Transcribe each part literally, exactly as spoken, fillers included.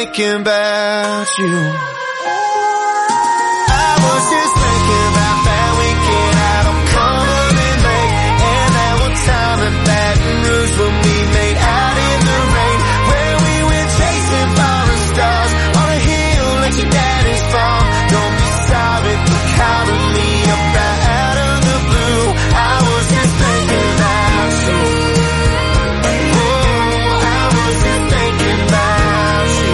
thinking about you. I was just thinking about that weekend out on Cumberland Lake, and that one time in Baton Rouge when we made out in the rain, where we went chasing falling stars on a hill like your daddy's farm. Don't be sorry for calling me about out of the blue. I was just thinking about you. Oh, I was just thinking about you.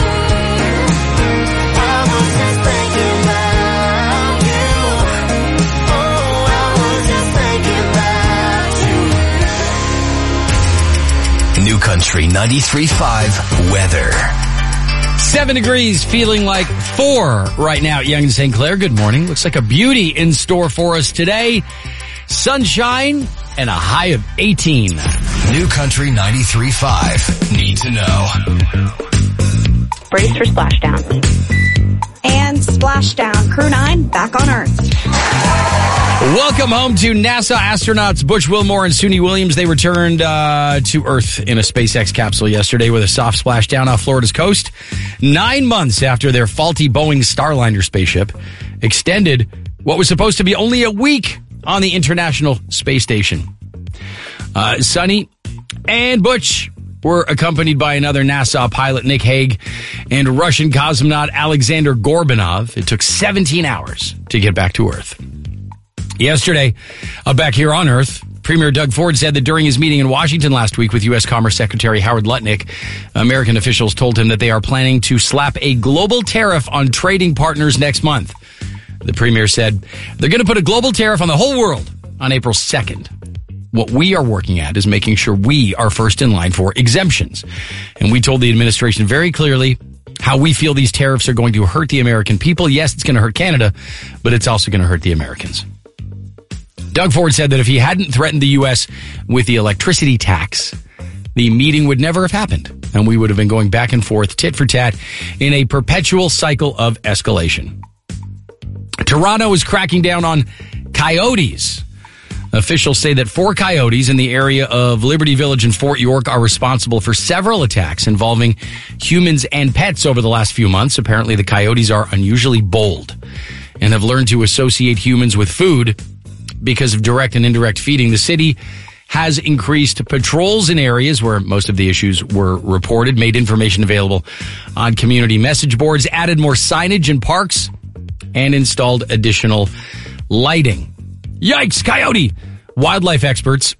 I was just thinking about you. Oh, I was just thinking about you. New Country ninety-three point five weather. Seven degrees, feeling like four right now at Yonge and Saint Clair. Good morning. Looks like a beauty in store for us today. Sunshine and a high of eighteen. New Country ninety-three point five. Need to know. Brace for splashdown. And splashdown. Crew nine back on Earth. Welcome home to NASA astronauts Butch Wilmore and Suni Williams. They returned uh, to Earth in a SpaceX capsule yesterday with a soft splashdown off Florida's coast. Nine months after their faulty Boeing Starliner spaceship extended what was supposed to be only a week on the International Space Station. Uh, Suni and Butch were accompanied by another NASA pilot, Nick Hague, and Russian cosmonaut Alexander Gorbanov. It took seventeen hours to get back to Earth. Yesterday, uh, back here on Earth, Premier Doug Ford said that during his meeting in Washington last week with U S Commerce Secretary Howard Lutnick, American officials told him that they are planning to slap a global tariff on trading partners next month. The Premier said they're going to put a global tariff on the whole world on April second. What we are working at is making sure we are first in line for exemptions. And we told the administration very clearly how we feel these tariffs are going to hurt the American people. Yes, it's going to hurt Canada, but it's also going to hurt the Americans. Doug Ford said that if he hadn't threatened the U S with the electricity tax, the meeting would never have happened, and we would have been going back and forth, tit for tat, in a perpetual cycle of escalation. Toronto is cracking down on coyotes. Officials say that four coyotes in the area of Liberty Village and Fort York are responsible for several attacks involving humans and pets over the last few months. Apparently, the coyotes are unusually bold and have learned to associate humans with food. Because of direct and indirect feeding, the city has increased patrols in areas where most of the issues were reported, made information available on community message boards, added more signage in parks, and installed additional lighting. Yikes, coyote! Wildlife experts,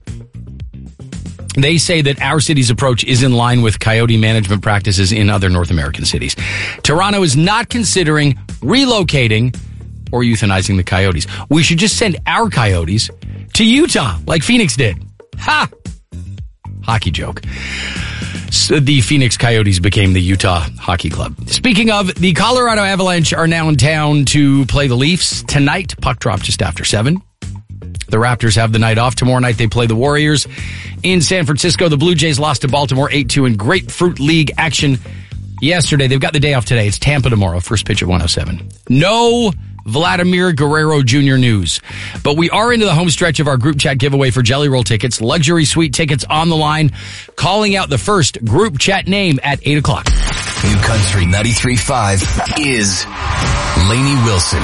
they say that our city's approach is in line with coyote management practices in other North American cities. Toronto is not considering relocating or euthanizing the coyotes. We should just send our coyotes to Utah, like Phoenix did. Ha! Hockey joke. So the Phoenix Coyotes became the Utah Hockey Club. Speaking of, the Colorado Avalanche are now in town to play the Leafs tonight. Puck drop just after seven. The Raptors have the night off. Tomorrow night they play the Warriors in San Francisco. The Blue Jays lost to Baltimore eight two in Grapefruit League action yesterday. They've got the day off today. It's Tampa tomorrow. First pitch at one oh seven. No Vladimir Guerrero Junior news. But we are into the home stretch of our group chat giveaway for Jelly Roll tickets. Luxury suite tickets on the line. Calling out the first group chat name at eight o'clock. New Country ninety-three point five is Lainey Wilson.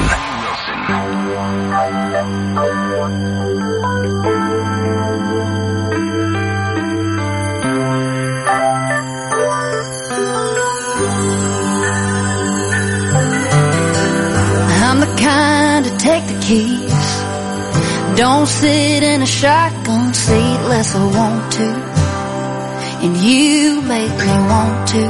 I'm the kind to take the keys. Don't sit in a shotgun seat unless I want to. And you make me want to.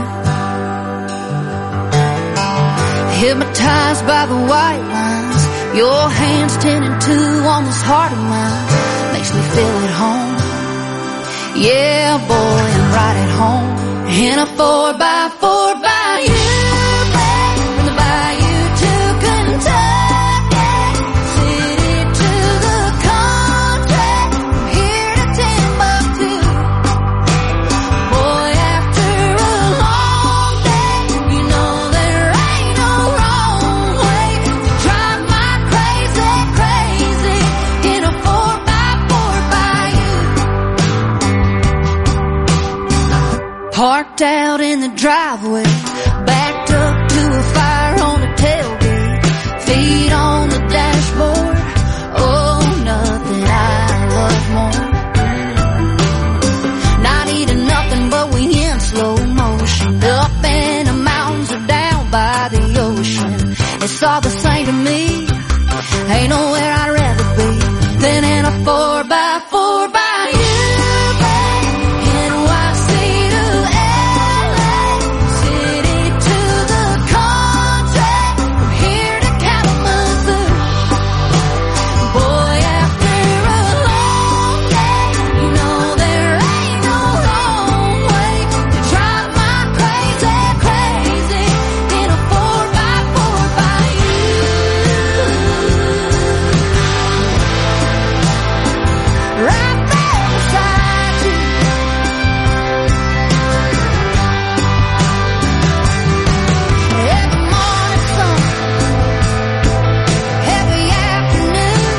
Hypnotized by the white lines. Your hands ten and two on this heart of mine. Makes me feel at home. Yeah, boy, I'm right at home. In a four by four by you. From the bayou to Kentucky, city to the country, from here to Timbuktu. Boy, after a long day, you know there ain't no wrong way to drive my crazy, crazy in a four by four by you. Parked out in the driveway, backed up to a fire on the tailgate, feet on the dashboard. Oh, nothing I love more. Not eating nothing, but we in slow motion, up in the mountains or down by the ocean. It's all the same to me. Ain't nowhere I'd rather be than in a four by four by you, babe. N Y C to L A, city to the country, from here to Kalamazoo. Boy, after a long day, you know there ain't no wrong way to drive my crazy, crazy in a four by four by you. Right there beside you. Every morning sun, every afternoon,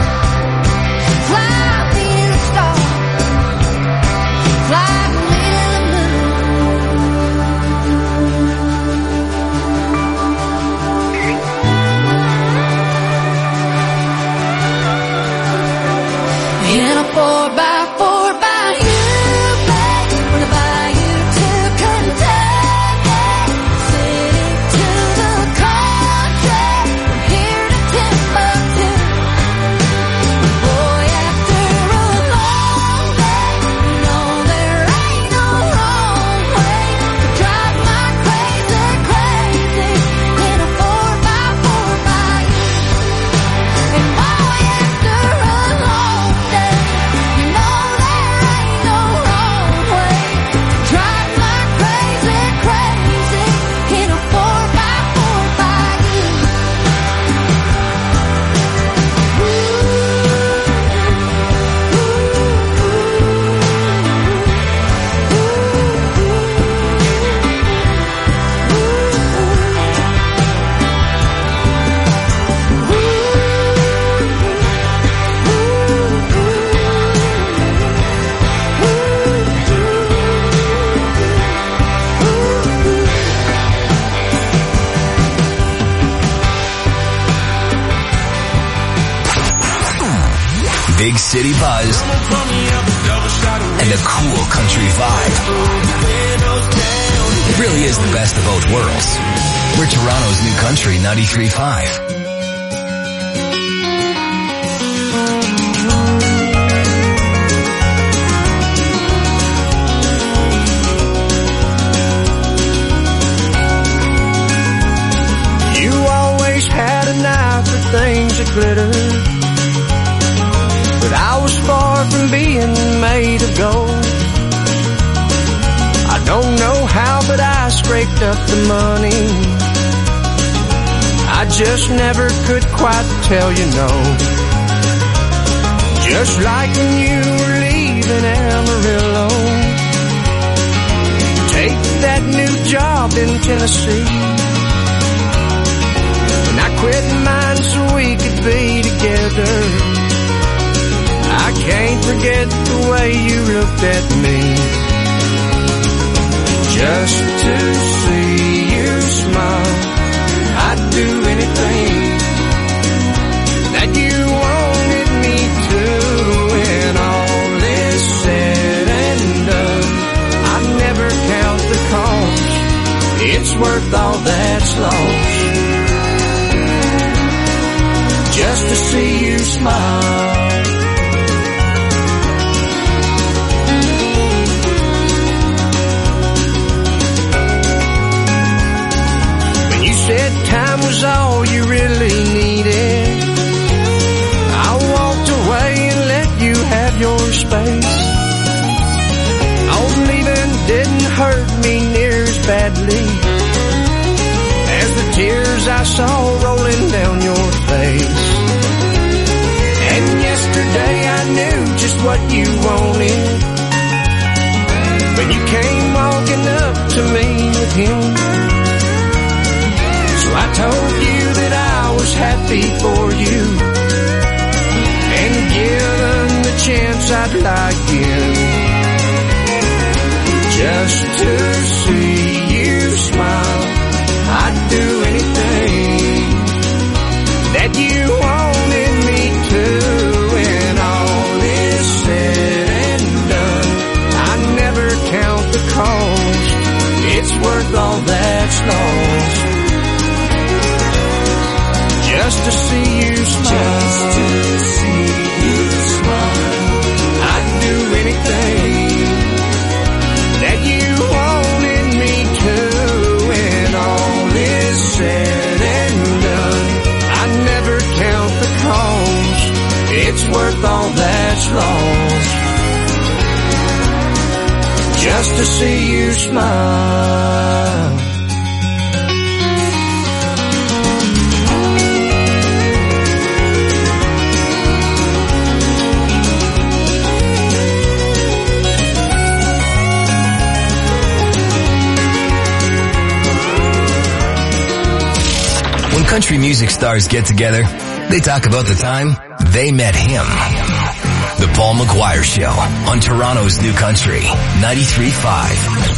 fly me to the stars, fly me to the in a four by four by you, babe. From the bayou to Kentucky, city to the country, from here to Timbuktu. Boy, after a long day, you know there ain't no wrong way to drive my crazy, crazy in a four by four by you. And boy, after a long day, you know there ain't no wrong way to drive my crazy, crazy in a four by four by you. Big city buzz and a cool country vibe. It really is the best of both worlds. We're Toronto's new country ninety-three point five. You always had an eye for things that glitter, but I was far from being made of gold. I don't know how, but I scraped up the money. I just never could quite tell you no. Just like when you were leaving Amarillo, take that new job in Tennessee. And I quit mine so we could be together. I can't forget the way you looked at me. Just to see you smile, I'd do anything that you wanted me to. When all is said and done, I'd never count the cost. It's worth all that's lost, just to see you smile. Said time was all you really needed, I walked away and let you have your space. Oh, leaving didn't hurt me near as badly as the tears I saw rolling down your face. And yesterday I knew just what you wanted when you came walking up to me with him. So I told you that I was happy for you, and given the chance I'd like in, just to see you smile. that you wanted me to. When all is said and done, I never count the cost. It's worth all that's lost. Just to see you smile. Just to see you smile. I'd do anything that you wanted me to. When all is said and done, I never count the cost. It's worth all that's lost. Just to see you smile. When country music stars get together, they talk about the time they met him. The Paul McGuire Show on Toronto's New Country, ninety-three point five.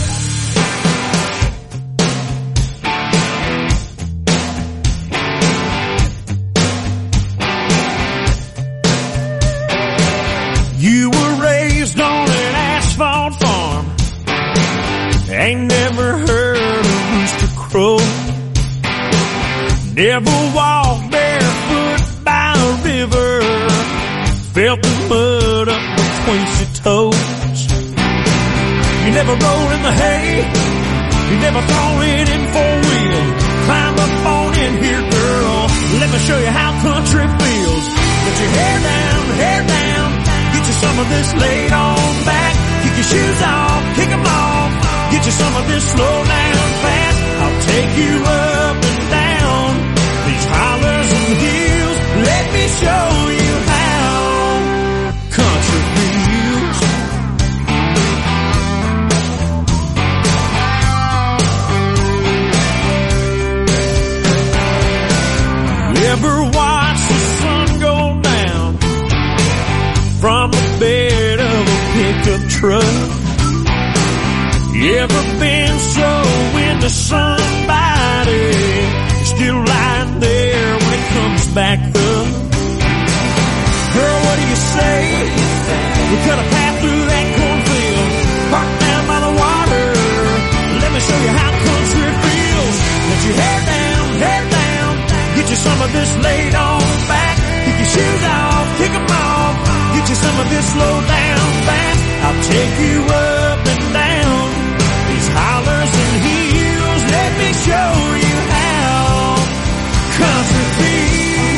You were raised on an asphalt farm. Ain't never heard a rooster crow. Never walked barefoot by a river. Felt the mud up between your toes. You never rolled in the hay. You never fallen in four-wheel. Climb up on in here, girl. Let me show you how country feels. Get your hair down, hair down. Get you some of this laid on back. Kick your shoes off, kick them off. Get you some of this slow down fast. I'll take you up and down these hollers and hills. Let me show you how country feels. You ever watch the sun go down from the bed of a pickup truck? You ever been so into somebody still lying there when it comes back up? Girl, what do you say? We cut a path through that cornfield, parked down by the water. Let me show you how country feels. Let your hair down, hair down. Get you some of this laid on back. Kick your shoes off, kick them off. Get you some of this slow down fast. I'll take you up and down these hollers and hills. Let me show you how country feels.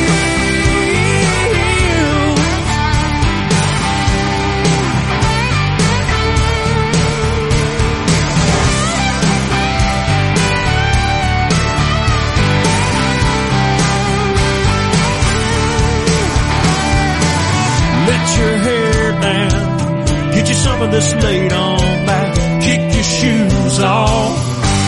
Let your hair down. Get you some of this laid on back. Kick your shoes off.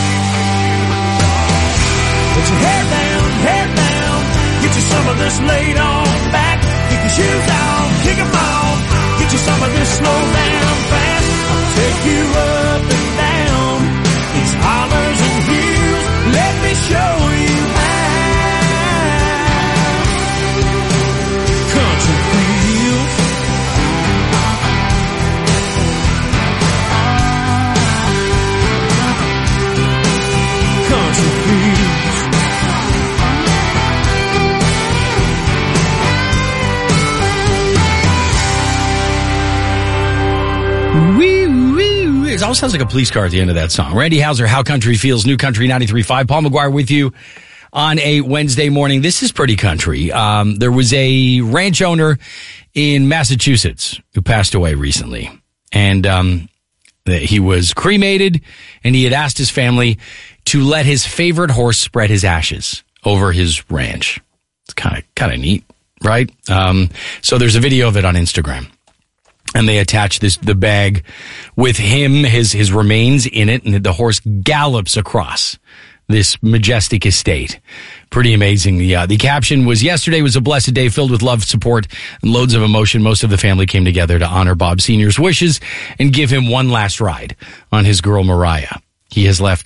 Let your hair down, hair down. Get you some of this laid on back. Kick your shoes off, kick them off. Get you some of this slow down fast. I'll take you up and down these hollers and hills. Let me show you how country feels. Country feels. Wee, wee, wee. It always sounds like a police car at the end of that song. Randy Hauser, How Country Feels, New Country ninety-three point five. Paul McGuire with you on a Wednesday morning. This is pretty country. Um, there was a ranch owner in Massachusetts who passed away recently. And um, he was cremated, and he had asked his family to let his favorite horse spread his ashes over his ranch. It's kind of kind of neat, right? Um, so there's a video of it on Instagram. And they attach this the bag with him, his his remains in it, and the horse gallops across this majestic estate. Pretty amazing. The uh, the caption was, "Yesterday was a blessed day filled with love, support, and loads of emotion. Most of the family came together to honor Bob Senior's wishes and give him one last ride on his girl Mariah. He has left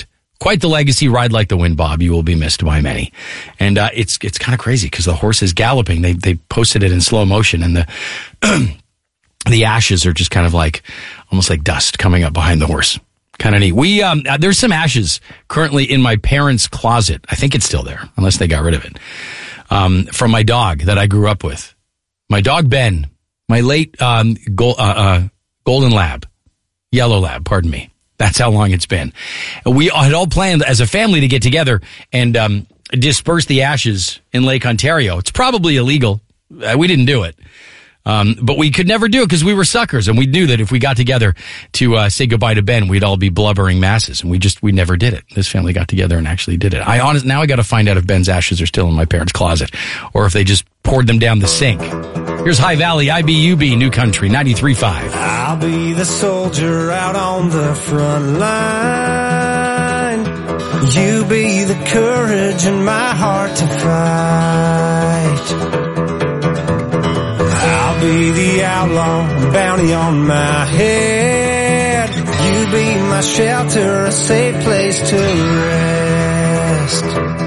quite the legacy. Ride like the wind, Bob. You will be missed by many. And uh, it's it's kind of crazy because the horse is galloping. They they posted it in slow motion, and the the ashes are just kind of like almost like dust coming up behind the horse. Kind of neat. We um, uh, there's some ashes currently in my parents' closet. I think it's still there, unless they got rid of it. Um, from my dog that I grew up with, my dog Ben, my late um, gold, uh, uh, golden lab, yellow lab. Pardon me. That's how long it's been. We had all planned as a family to get together and um, disperse the ashes in Lake Ontario. It's probably illegal. Uh, we didn't do it. Um, but we could never do it because we were suckers, and we knew that if we got together to uh, say goodbye to Ben, we'd all be blubbering masses, and we just we never did it. This family got together and actually did it. I honest now I got to find out if Ben's ashes are still in my parents' closet, or if they just poured them down the sink. Here's High Valley, I B U B, New Country, ninety-three point five. I'll be the soldier out on the front line. You be the courage in my heart to fight. I'll be the outlaw, bounty on my head. You be my shelter, a safe place to rest.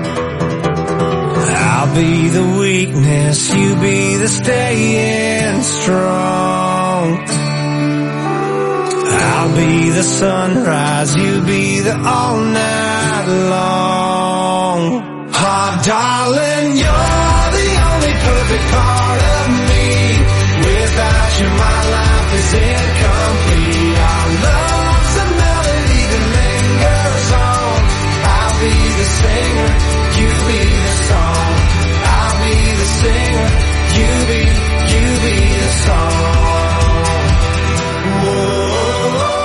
I'll be the weakness, you be the staying strong. I'll be the sunrise, you be the all night long. Oh, darling, you're the only perfect part of me. Without you, my life is incomplete. Our love's a melody that lingers on. I'll be the singer, you be the song. I'll be the singer, you be, you be the song. Whoa.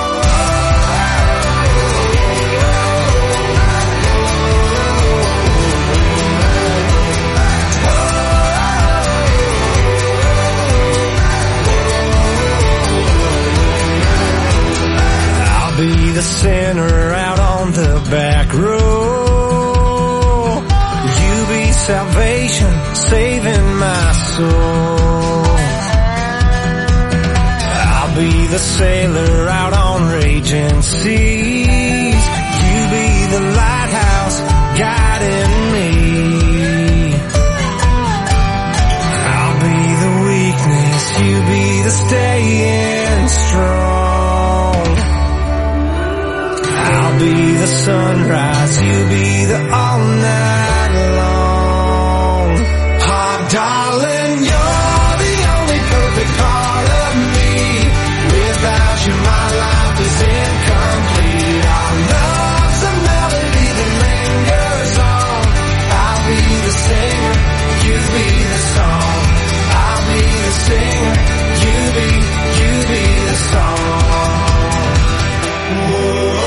Be the sinner out on the back row. You be salvation, saving my soul. I'll be the sailor out on raging seas. You be the lighthouse guiding me. I'll be the weakness, you be the staying strong. I'll be the sunrise, you be the all night long. Oh, darling, you're the only perfect part of me. Without you, my life is incomplete. Our love's a melody that lingers on. I'll be the singer, you be the song. I'll be the singer, you be, you be the song. Whoa.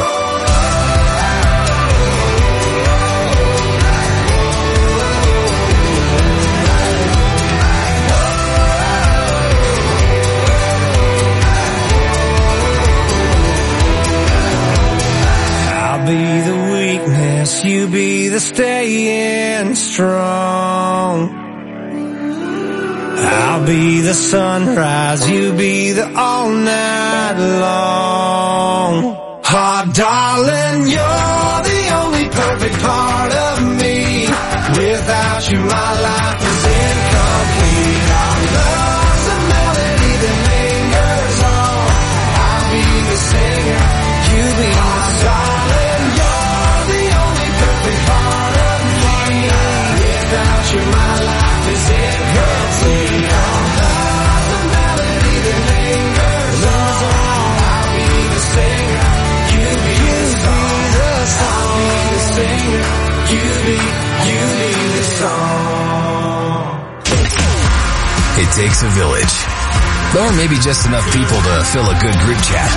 I'll be the weakness, you be the staying strong. I'll be the sunrise, you be the all night long. Oh, darling, you're the only perfect part of me. Without you, my life is incomplete. Our love's a melody that lingers on. I'll be the singer, you be the song. Without you, my life is incomplete. Our love's a melody that lingers on. I'll be the singer, you be the song. I'll be the singer, you be, you be the song. It takes a village, or maybe just enough people to fill a good group chat.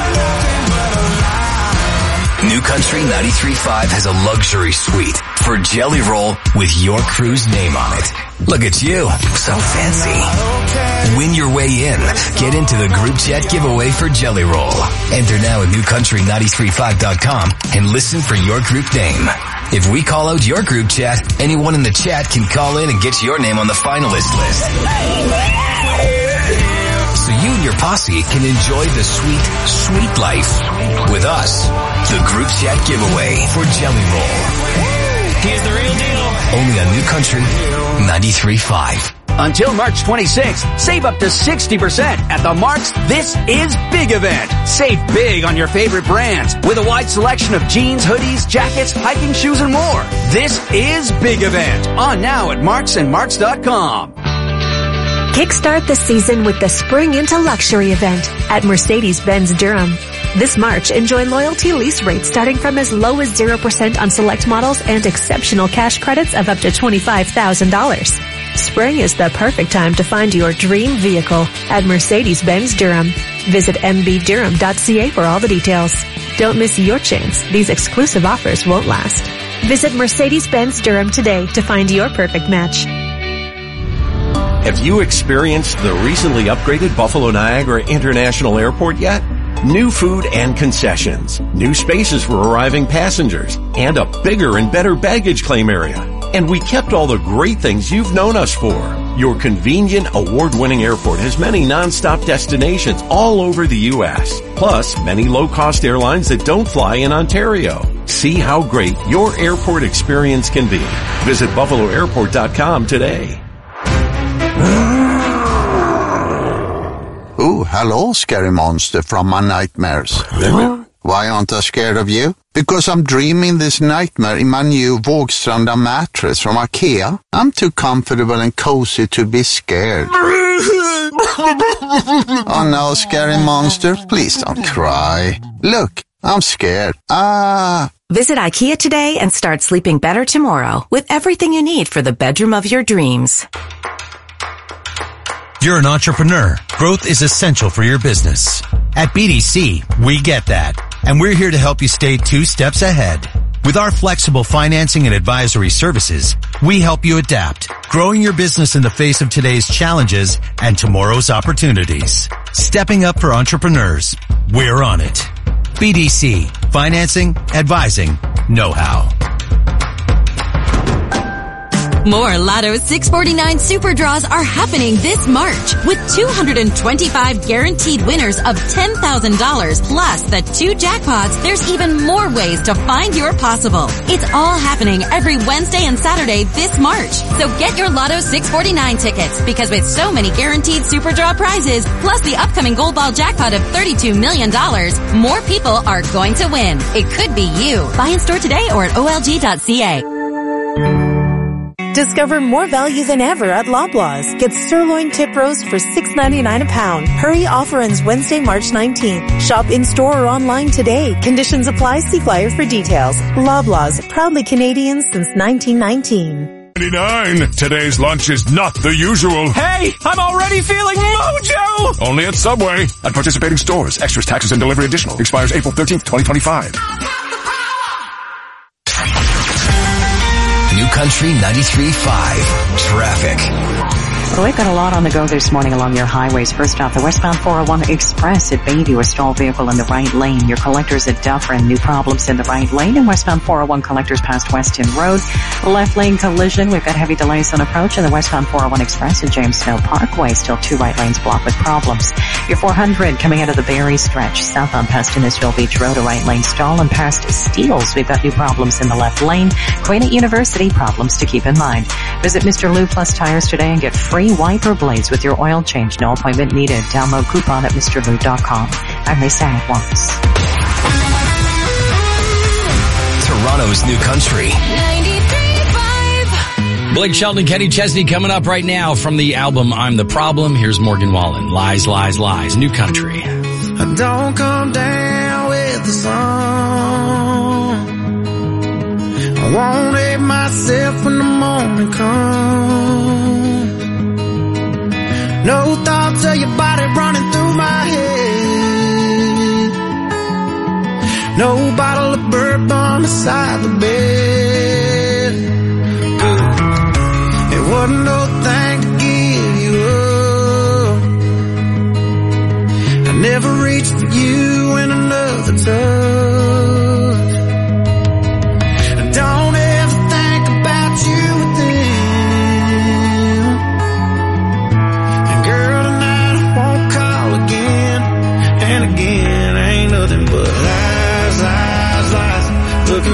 New Country ninety-three point five has a luxury suite for Jelly Roll with your crew's name on it. Look at you, so fancy. Win your way in. Get into the group chat giveaway for Jelly Roll. Enter now at new country nine three five dot com and listen for your group name. If we call out your group chat, anyone in the chat can call in and get your name on the finalist list. So you and your Posse can enjoy the sweet, sweet life with us. The group chat giveaway for Jelly Roll. Here's the real deal. Only on New Country ninety-three point five. Until March twenty-sixth, save up to sixty percent at the Mark's This Is Big event. Save big on your favorite brands with a wide selection of jeans, hoodies, jackets, hiking shoes, and more. This is Big event. On now at marks and marks dot com. Kickstart the season with the Spring into Luxury event at Mercedes-Benz Durham. This March, enjoy loyalty lease rates starting from as low as zero percent on select models and exceptional cash credits of up to twenty-five thousand dollars. Spring is the perfect time to find your dream vehicle at Mercedes-Benz Durham. Visit m b durham dot c a for all the details. Don't miss your chance. These exclusive offers won't last. Visit Mercedes-Benz Durham today to find your perfect match. Have you experienced the recently upgraded Buffalo Niagara International Airport yet? New food and concessions, new spaces for arriving passengers, and a bigger and better baggage claim area. And we kept all the great things you've known us for. Your convenient, award-winning airport has many non-stop destinations all over the U S, plus many low-cost airlines that don't fly in Ontario. See how great your airport experience can be. Visit buffalo airport dot com today. Oh, hello, scary monster from my nightmares. Why aren't I scared of you? Because I'm dreaming this nightmare in my new Vågstranda mattress from IKEA. I'm too comfortable and cozy to be scared. Oh no, scary monster, please don't cry. Look, I'm scared. Ah. Visit IKEA today and start sleeping better tomorrow with everything you need for the bedroom of your dreams. You're an entrepreneur. Growth is essential for your business. At B D C, we get that. And we're here to help you stay two steps ahead. With our flexible financing and advisory services, we help you adapt, growing your business in the face of today's challenges and tomorrow's opportunities. Stepping up for entrepreneurs. We're on it. B D C. Financing, advising, know-how. More Lotto six forty-nine Super Draws are happening this March with two hundred twenty-five guaranteed winners of ten thousand dollars plus the two jackpots. There's even more ways to find your possible. It's all happening every Wednesday and Saturday this March. So get your Lotto six forty-nine tickets because with so many guaranteed Super Draw prizes plus the upcoming Gold Ball jackpot of thirty-two million dollars, more people are going to win. It could be you. Buy in store today or at O L G dot C A. Discover more value than ever at Loblaws. Get sirloin tip roast for six ninety-nine a pound. Hurry, offer ends Wednesday, March nineteenth. Shop in-store or online today. Conditions apply. See flyer for details. Loblaws, proudly Canadian since nineteen nineteen. ninety-nine. Today's lunch is not the usual. Hey, I'm already feeling mojo! Only at Subway. At participating stores. Extras, taxes, and delivery additional. Expires April thirteenth, twenty twenty-five. New Country ninety-three point five. Traffic. Well, we've got a lot on the go this morning along your highways. First off, the westbound four oh one Express at Bayview, a stalled vehicle in the right lane. Your collectors at Dufferin, new problems in the right lane. And westbound four oh one collectors past Weston Road. Left lane collision. We've got heavy delays on approach. And the westbound four oh one Express at James Snow Parkway. Still two right lanes blocked with problems. Your four hundred coming out of the Barrie stretch. Southbound past Innisfil Beach Road, a right lane stall. And past Steeles, we've got new problems in the left lane. Queen at University, problems to keep in mind. Visit Mister Lou Plus Tires today and get free wiper blades with your oil change. No appointment needed. Download coupon at Mr Lou dot com. And they say it once. Toronto's New Country. Blake Shelton, Kenny Chesney coming up right now from the album I'm the Problem. Here's Morgan Wallen. Lies, Lies, Lies. New Country. I don't come down with the sun. I won't hate myself when the morning comes. No thoughts of your body running through my head. No bottle of bourbon beside the bed. It wasn't no thing to give you up. I never reached for you in another touch. I don't ever think about you with them. And girl, tonight I won't call again.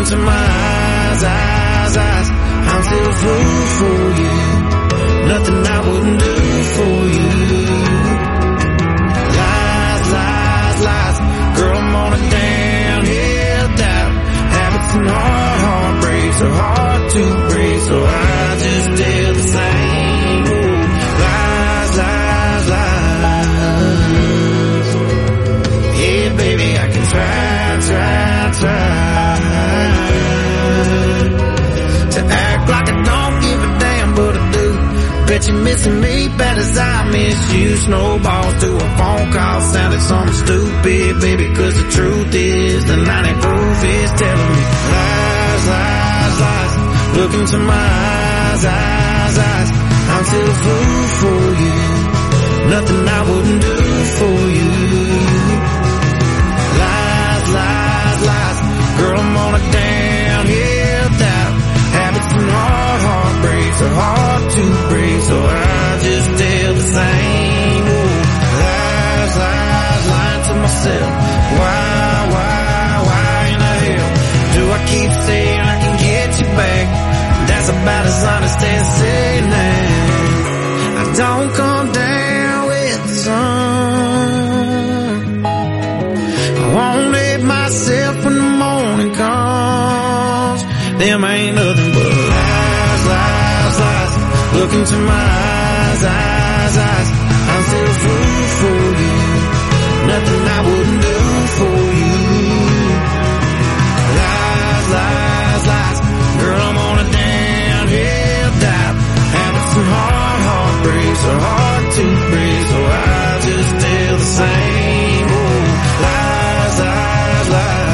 into my eyes, eyes, eyes. I'm still a fool for you. Nothing I wouldn't do for you. Lies, lies, lies. Girl, I'm on a downhill doubt. Habits and hard heartbreaks are hard to break, so I just deal the same. Ooh, lies, lies, lies. Yeah, baby, I can try, try, try to act like I don't give a damn, but I do. Bet you're missing me bad as I miss you. Snowballs to a phone call sounded something stupid, baby, cause the truth is the ninety proof is telling me lies, lies, lies. Look into my eyes, eyes, eyes. I'm still a fool for you. Nothing I wouldn't do for you. Lies, lies, lies. Girl, I'm on a downhill doubt. Habits and hard heartbreaks are hard to break, so I just tell the same. Ooh, lies, lies, lying to myself. Why, why, why in the hell do I keep saying I can get you back? That's about as honest as saying that I don't come down with the sun. I won't let myself when the morning comes. Them ain't nothing but lies, lies, lies. Look into my eyes, eyes, eyes. I'm still a fool for you. Nothing I wouldn't do for you. Lies, lies, lies. Girl, I'm on a downhill dive. Habits and hard heartbreaks are hard to break, so I just tell the same. Oh, lies, lies,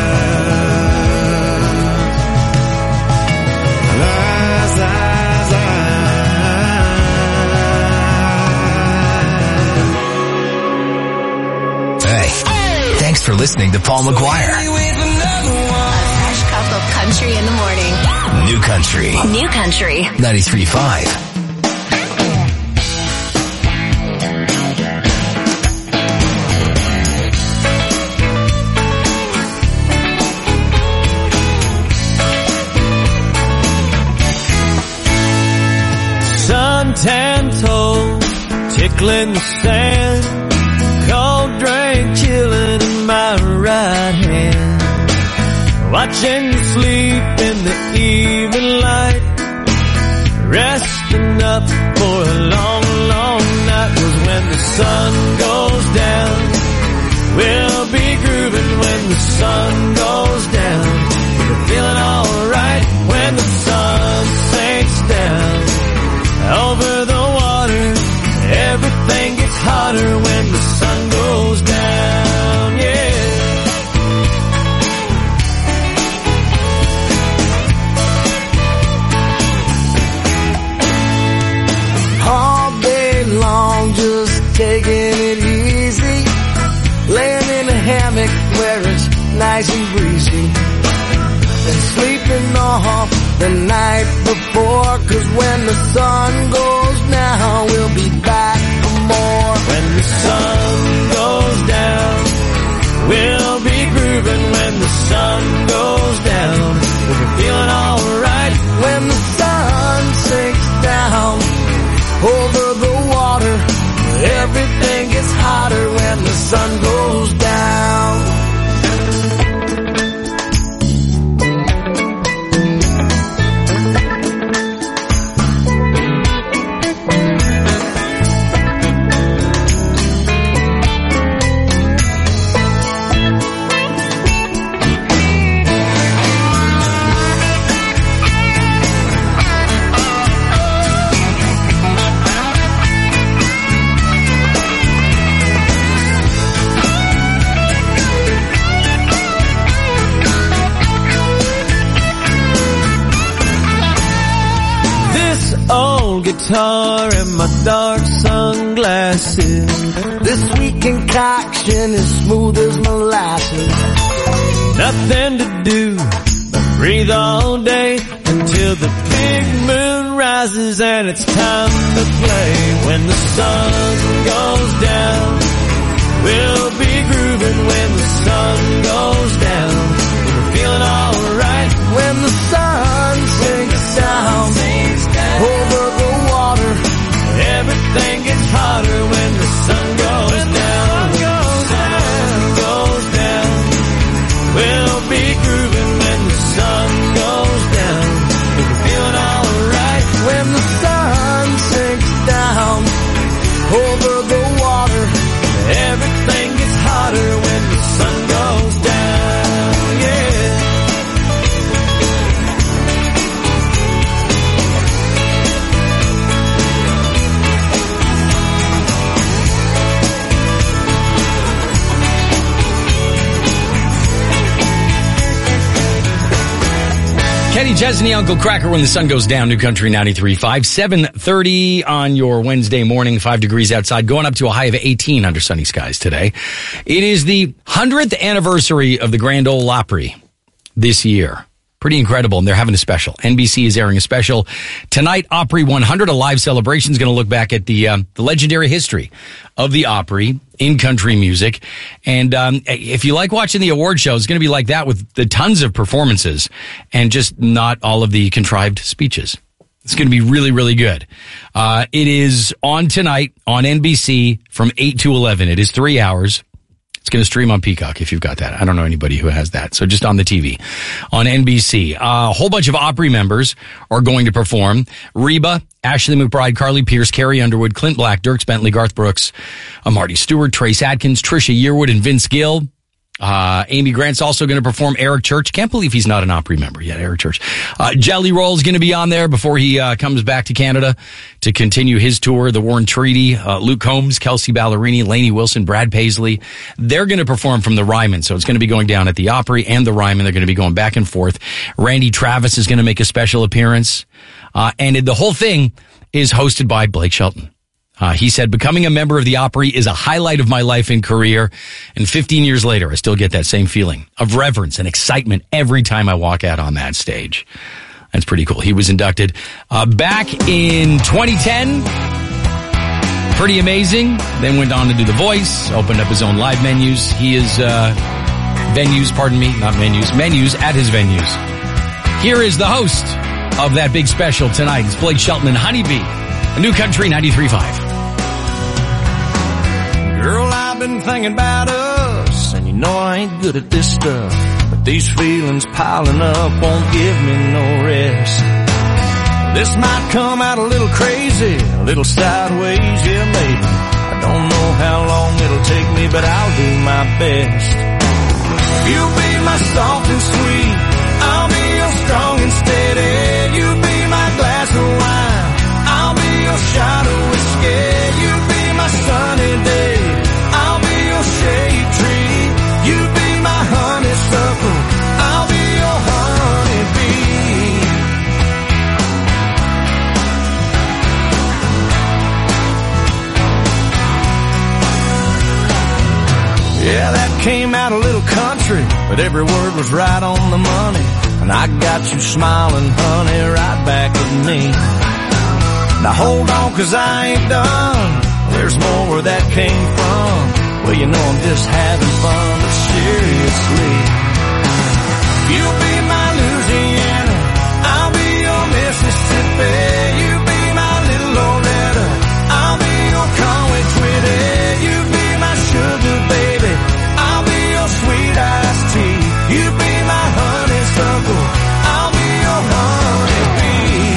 lies. Lies, lies, lies. Hey, thanks for listening to Paul McGuire. Fresh cup of country in the morning. New Country. New Country. ninety-three point five. Suntan toes, tickling the sand, cold drink chilling in my right hand. Watching you sleep in the evening light, resting up for a long, long night. Was when the sun goes down, we'll be grooving when the sun goes down. We're feeling alright when the sun sinks down. Over the water, everything gets hotter when the sun goes down, yeah. All day long, just taking it easy, laying in a hammock where it's nice and breezy, and sleeping off the night before, cause when the sun goes down, we'll be back for more. When the sun goes down, we'll be grooving when the sun goes down. We'll be feeling alright when the sun sinks down. Over the water, everything gets hotter when the sun goes down. Guitar and my dark sunglasses. This sweet concoction is smooth as molasses. Nothing to do but breathe all day until the big moon rises and it's time to play. When the sun goes down, we'll be grooving when the sun goes down. We're feeling alright when Kenny Chesney, Uncle Cracker, When the Sun Goes Down, New Country ninety-three point five. seven thirty on your Wednesday morning, five degrees outside, going up to a high of eighteen under sunny skies today. It is the hundredth anniversary of the Grand Ole Opry this year. Pretty incredible, and they're having a special. N B C is airing a special tonight. Opry one hundred, a live celebration, is going to look back at the um, the legendary history of the Opry in country music. And um, if you like watching the award show, it's going to be like that with the tons of performances and just not all of the contrived speeches. It's going to be really, really good. Uh, it is on tonight on N B C from eight to eleven. It is three hours. It's going to stream on Peacock if you've got that. I don't know anybody who has that. So just on the T V. On N B C. Uh, a whole bunch of Opry members are going to perform. Reba, Ashley McBryde, Carly Pierce, Carrie Underwood, Clint Black, Dierks Bentley, Garth Brooks, uh, Marty Stewart, Trace Adkins, Trisha Yearwood, and Vince Gill. Uh, Amy Grant's also going to perform. Eric Church. Can't believe he's not an Opry member yet, Eric Church. Uh, Jelly Roll's going to be on there before he, uh, comes back to Canada to continue his tour. The Warren Treaty, uh, Luke Combs, Kelsey Ballerini, Lainey Wilson, Brad Paisley. They're going to perform from the Ryman. So it's going to be going down at the Opry and the Ryman. They're going to be going back and forth. Randy Travis is going to make a special appearance. Uh, and the whole thing is hosted by Blake Shelton. Uh, he said, becoming a member of the Opry is a highlight of my life and career. And fifteen years later, I still get that same feeling of reverence and excitement every time I walk out on that stage. That's pretty cool. He was inducted uh, back in twenty ten. Pretty amazing. Then went on to do The Voice, opened up his own live menus. He is, uh, venues, pardon me, not menus, menus at his venues. Here is the host of that big special tonight. It's Blake Shelton and Honeybee, a New Country ninety-three point five. Girl, I've been thinking about us, and you know I ain't good at this stuff, but these feelings piling up won't give me no rest. This might come out a little crazy, a little sideways, yeah maybe. I don't know how long it'll take me, but I'll do my best. You'll be my soft and sweet, I'll be your strong and steady. You'll be my glass of wine, I'll be your shot of whiskey. You'll be my sunny day, I'll be your shade tree. You'll be my honeysuckle, I'll be your honeybee. Yeah, that came out a little country, but every word was right on the money. And I got you smiling, honey, right back at me. Now hold on, cause I ain't done. There's more where that came from. Well, you know I'm just having fun, but seriously. You'll be my Louisiana, I'll be your Mississippi. You'll be my little Loretta, I'll be your Conway Twitty. You'll be my sugar baby, I'll be your sweet iced tea. You'll be my honeysuckle, I'll be your honeybee.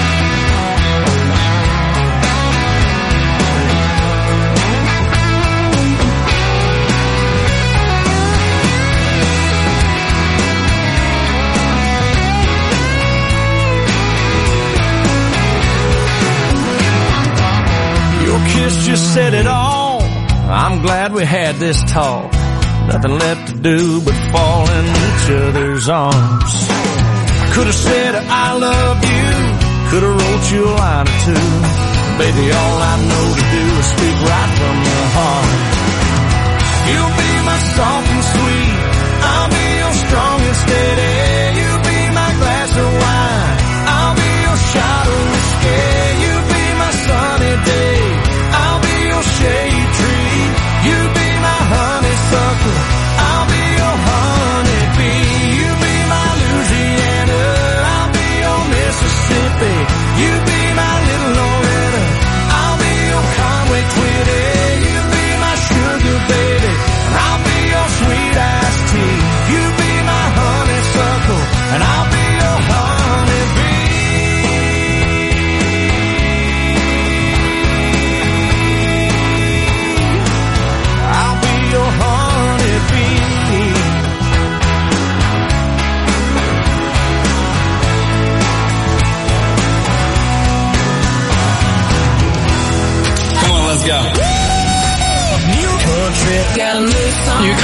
Your kiss just said it all. I'm glad we had this talk. Nothing left to do but fall in each other's arms. I could have said I love you, could have wrote you a line or two. Baby, all I know to do is speak right from the heart. You'll be my soft and sweet, I'll be your strong and steady. You'll be my glass of wine, I'll be your shot of whiskey. You'll be my sunny day, I'll be your shade tree. You'll be my honeysuckle, I'll be your honeybee. You'll be my Louisiana, I'll be your Mississippi. You'll be my little Loretta, I'll be your Conway Twitty. You'll be my sugar baby, and I'll be your sweet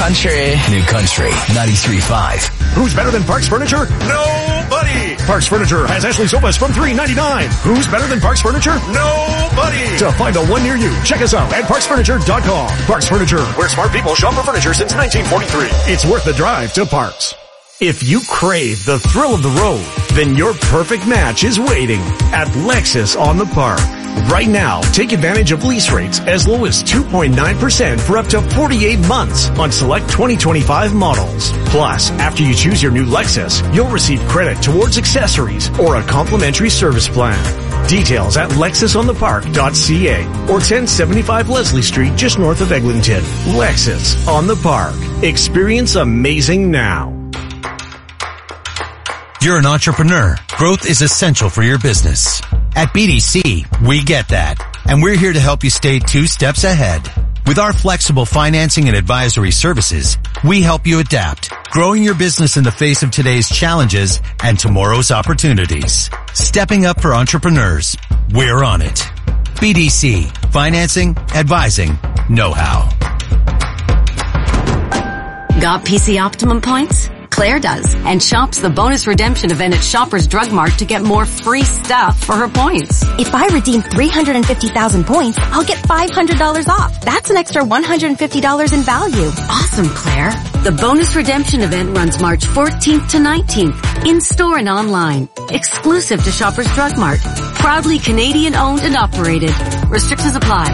Country. New Country ninety-three point five. Who's better than Parks Furniture? Nobody! Parks Furniture has Ashley sofas from three ninety-nine. Who's better than Parks Furniture? Nobody! To find a one near you, check us out at parks furniture dot com. Parks Furniture, where smart people shop for furniture since nineteen forty-three. It's worth the drive to Parks. If you crave the thrill of the road, then your perfect match is waiting at Lexus on the Park. Right now, take advantage of lease rates as low as two point nine percent for up to forty-eight months on select twenty twenty-five models. Plus, after you choose your new Lexus, you'll receive credit towards accessories or a complimentary service plan. Details at lexus on the park dot c a or ten seventy-five Leslie Street just north of Eglinton. Lexus on the Park. Experience amazing now. You're an entrepreneur. Growth is essential for your business. At B D C, we get that. And we're here to help you stay two steps ahead. With our flexible financing and advisory services, we help you adapt, growing your business in the face of today's challenges and tomorrow's opportunities. Stepping up for entrepreneurs. We're on it. B D C. Financing, advising, know-how. Got P C Optimum points? Claire does, and shops the bonus redemption event at Shoppers Drug Mart to get more free stuff for her points. If I redeem three hundred fifty thousand points, I'll get five hundred dollars off. That's an extra one hundred fifty dollars in value. Awesome, Claire. The bonus redemption event runs March fourteenth to nineteenth, in-store and online. Exclusive to Shoppers Drug Mart. Proudly Canadian owned and operated. Restrictions apply.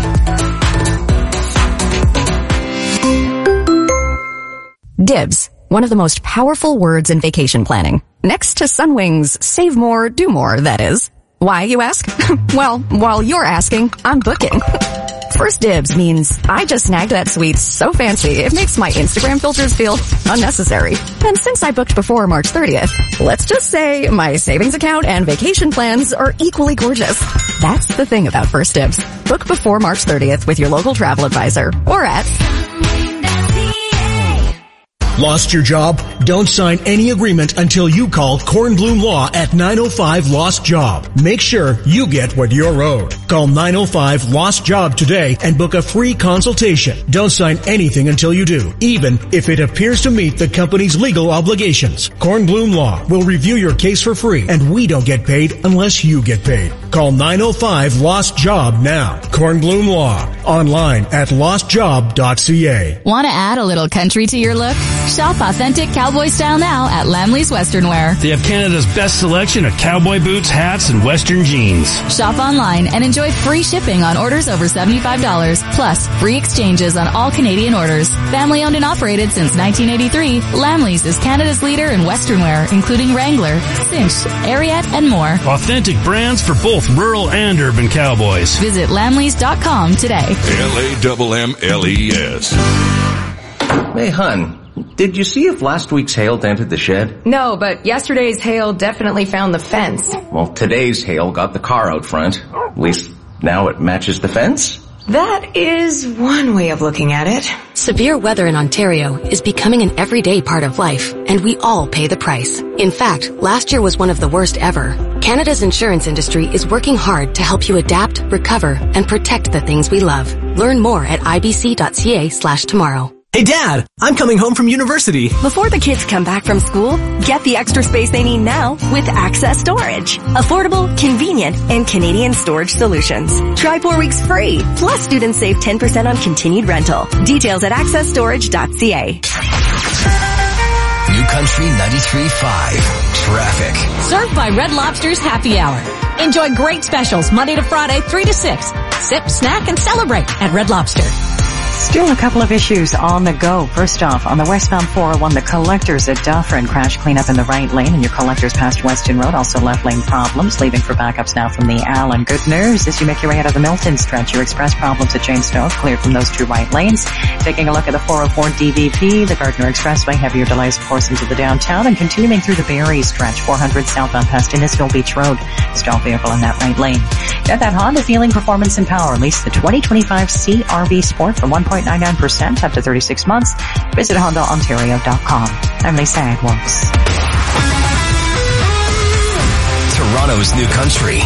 Dibs. One of the most powerful words in vacation planning. Next to Sunwing's save more, do more, that is. Why, you ask? Well, while you're asking, I'm booking. First dibs means I just snagged that suite so fancy it makes my Instagram filters feel unnecessary. And since I booked before March thirtieth, let's just say my savings account and vacation plans are equally gorgeous. That's the thing about First Dibs. Book before March thirtieth with your local travel advisor or at... Lost your job? Don't sign any agreement until you call Kornblum Law at nine oh five Lost Job. Make sure you get what you're owed. Call nine oh five Lost Job today and book a free consultation. Don't sign anything until you do, even if it appears to meet the company's legal obligations. Kornblum Law will review your case for free, and we don't get paid unless you get paid. Call nine oh five Lost Job now. Kornblum Law. Online at lost job dot c a. Want to add a little country to your look? Shop authentic cowboy style now at Lamley's Western Wear. They have Canada's best selection of cowboy boots, hats, and Western jeans. Shop online and enjoy free shipping on orders over seventy-five dollars, plus free exchanges on all Canadian orders. Family owned and operated since nineteen eighty-three, Lamley's is Canada's leader in Western wear, including Wrangler, Cinch, Ariat, and more. Authentic brands for both rural and urban cowboys. Visit lamleys dot com today. L A M M L E S. Hey, hun, did you see if last week's hail dented the shed? No, but yesterday's hail definitely found the fence. Well, today's hail got the car out front. At least now it matches the fence. That is one way of looking at it. Severe weather in Ontario is becoming an everyday part of life, and we all pay the price. In fact, last year was one of the worst ever. Canada's insurance industry is working hard to help you adapt, recover, and protect the things we love. Learn more at ibc.ca slash tomorrow. Hey Dad, I'm coming home from university. Before the kids come back from school, get the extra space they need now with Access Storage. Affordable, convenient, and Canadian storage solutions. Try four weeks free. Plus students save ten percent on continued rental. Details at access storage dot c a. New Country ninety-three point five. Traffic. Served by Red Lobster's Happy Hour. Enjoy great specials Monday to Friday, three to six. Sip, snack, and celebrate at Red Lobster. Still a couple of issues on the go. First off, on the westbound four oh one, the collectors at Dufferin crash cleanup in the right lane, and your collectors past Weston Road. Also left lane problems, leaving for backups now from the Allen. Good news as you make your way out of the Milton stretch. Your express problems at Jamestown cleared from those two right lanes. Taking a look at the four oh four D V P, the Gardner Expressway, heavier delays, of course, into the downtown, and continuing through the Barrie stretch, four hundred southbound past Innisfil Beach Road. Stall vehicle in that right lane. Get that Honda feeling, performance, and power. Lease the twenty twenty-five C R V Sport for one point nine nine percent up to thirty-six months. Visit honda ontario dot com. I'm Lisa Edwards. Toronto's New Country.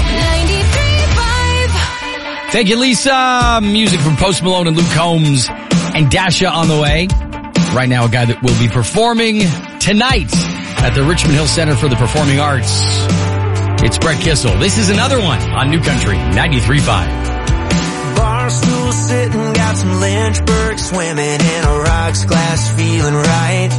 Thank you, Lisa. Music from Post Malone and Luke Combs and Dasha on the way. Right now, a guy that will be performing tonight at the Richmond Hill Center for the Performing Arts. It's Brett Kissel. This is another one on New Country ninety-three point five. Barstool sitting, got some Lynchburg swimming in a rocks glass, feeling right.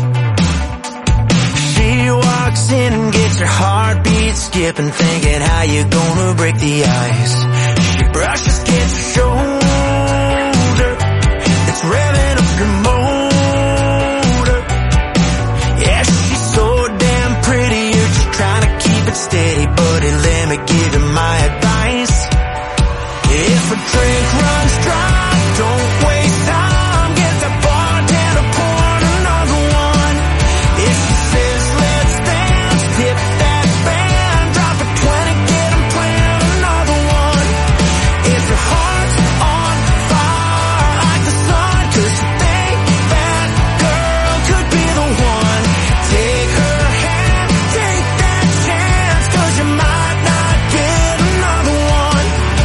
She walks in and gets her heartbeat skipping, thinking how you gonna break the ice. She brushes against her shoulder, it's revving up your motor. Yeah, she's so damn pretty, you're just trying to keep it steady, buddy, let me give you my advice. If a drink runs dry, don't waste time, get the bartender pouring another one. If she says let's dance, tip that band, drop a twenty, get 'em playing another one. If your heart's on fire like the sun, 'cause you think that girl could be the one, take her hand, take that chance, 'cause you might not get another one.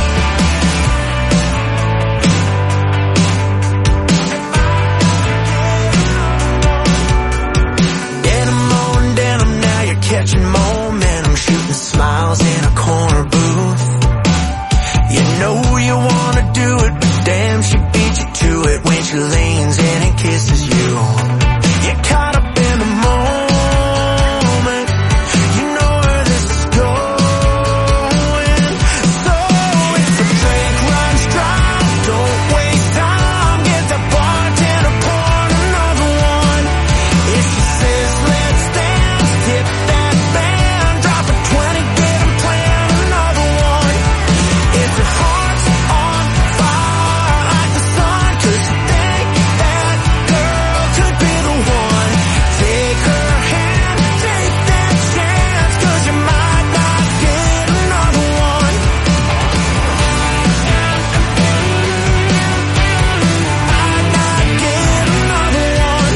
Denim on denim, now you're catching momentum, shooting smiles in a corner booth. You know you wanna do it, but damn, she beat you to it when she leans in and kisses you. You're caught up in the moment, you know where this is going. So if the drink runs dry, don't waste time, get the bartender pouring another one. If she says let's dance, tip that band, drop a twenty, get 'em playing another one. If your heart's on fire like the sun, 'cause you think that girl could be the one, take her hand, take that chance, 'cause you might not get another one. Might not get another one.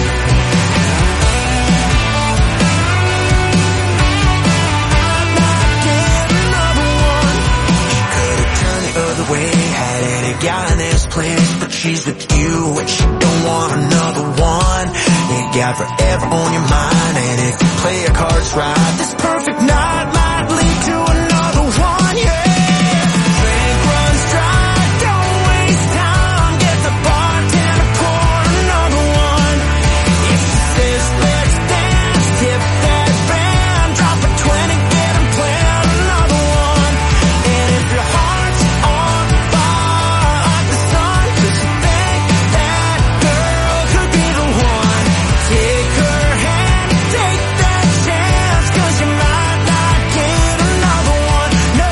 Might not get another one. She could've turned the other way, had any guy in this place, but she's with you and she don't want another one. You got forever on your mind, and if you play your cards right, this perfect night might lead to another one, yeah. Drink runs dry, don't waste time, get the bartender pouring another one. If she says let's dance, tip that band, drop a twenty, get 'em playing another one. And if your heart's on fire like the sun, 'cause you think that girl could be the one, take her hand, take that chance, 'cause you might not get another one. No.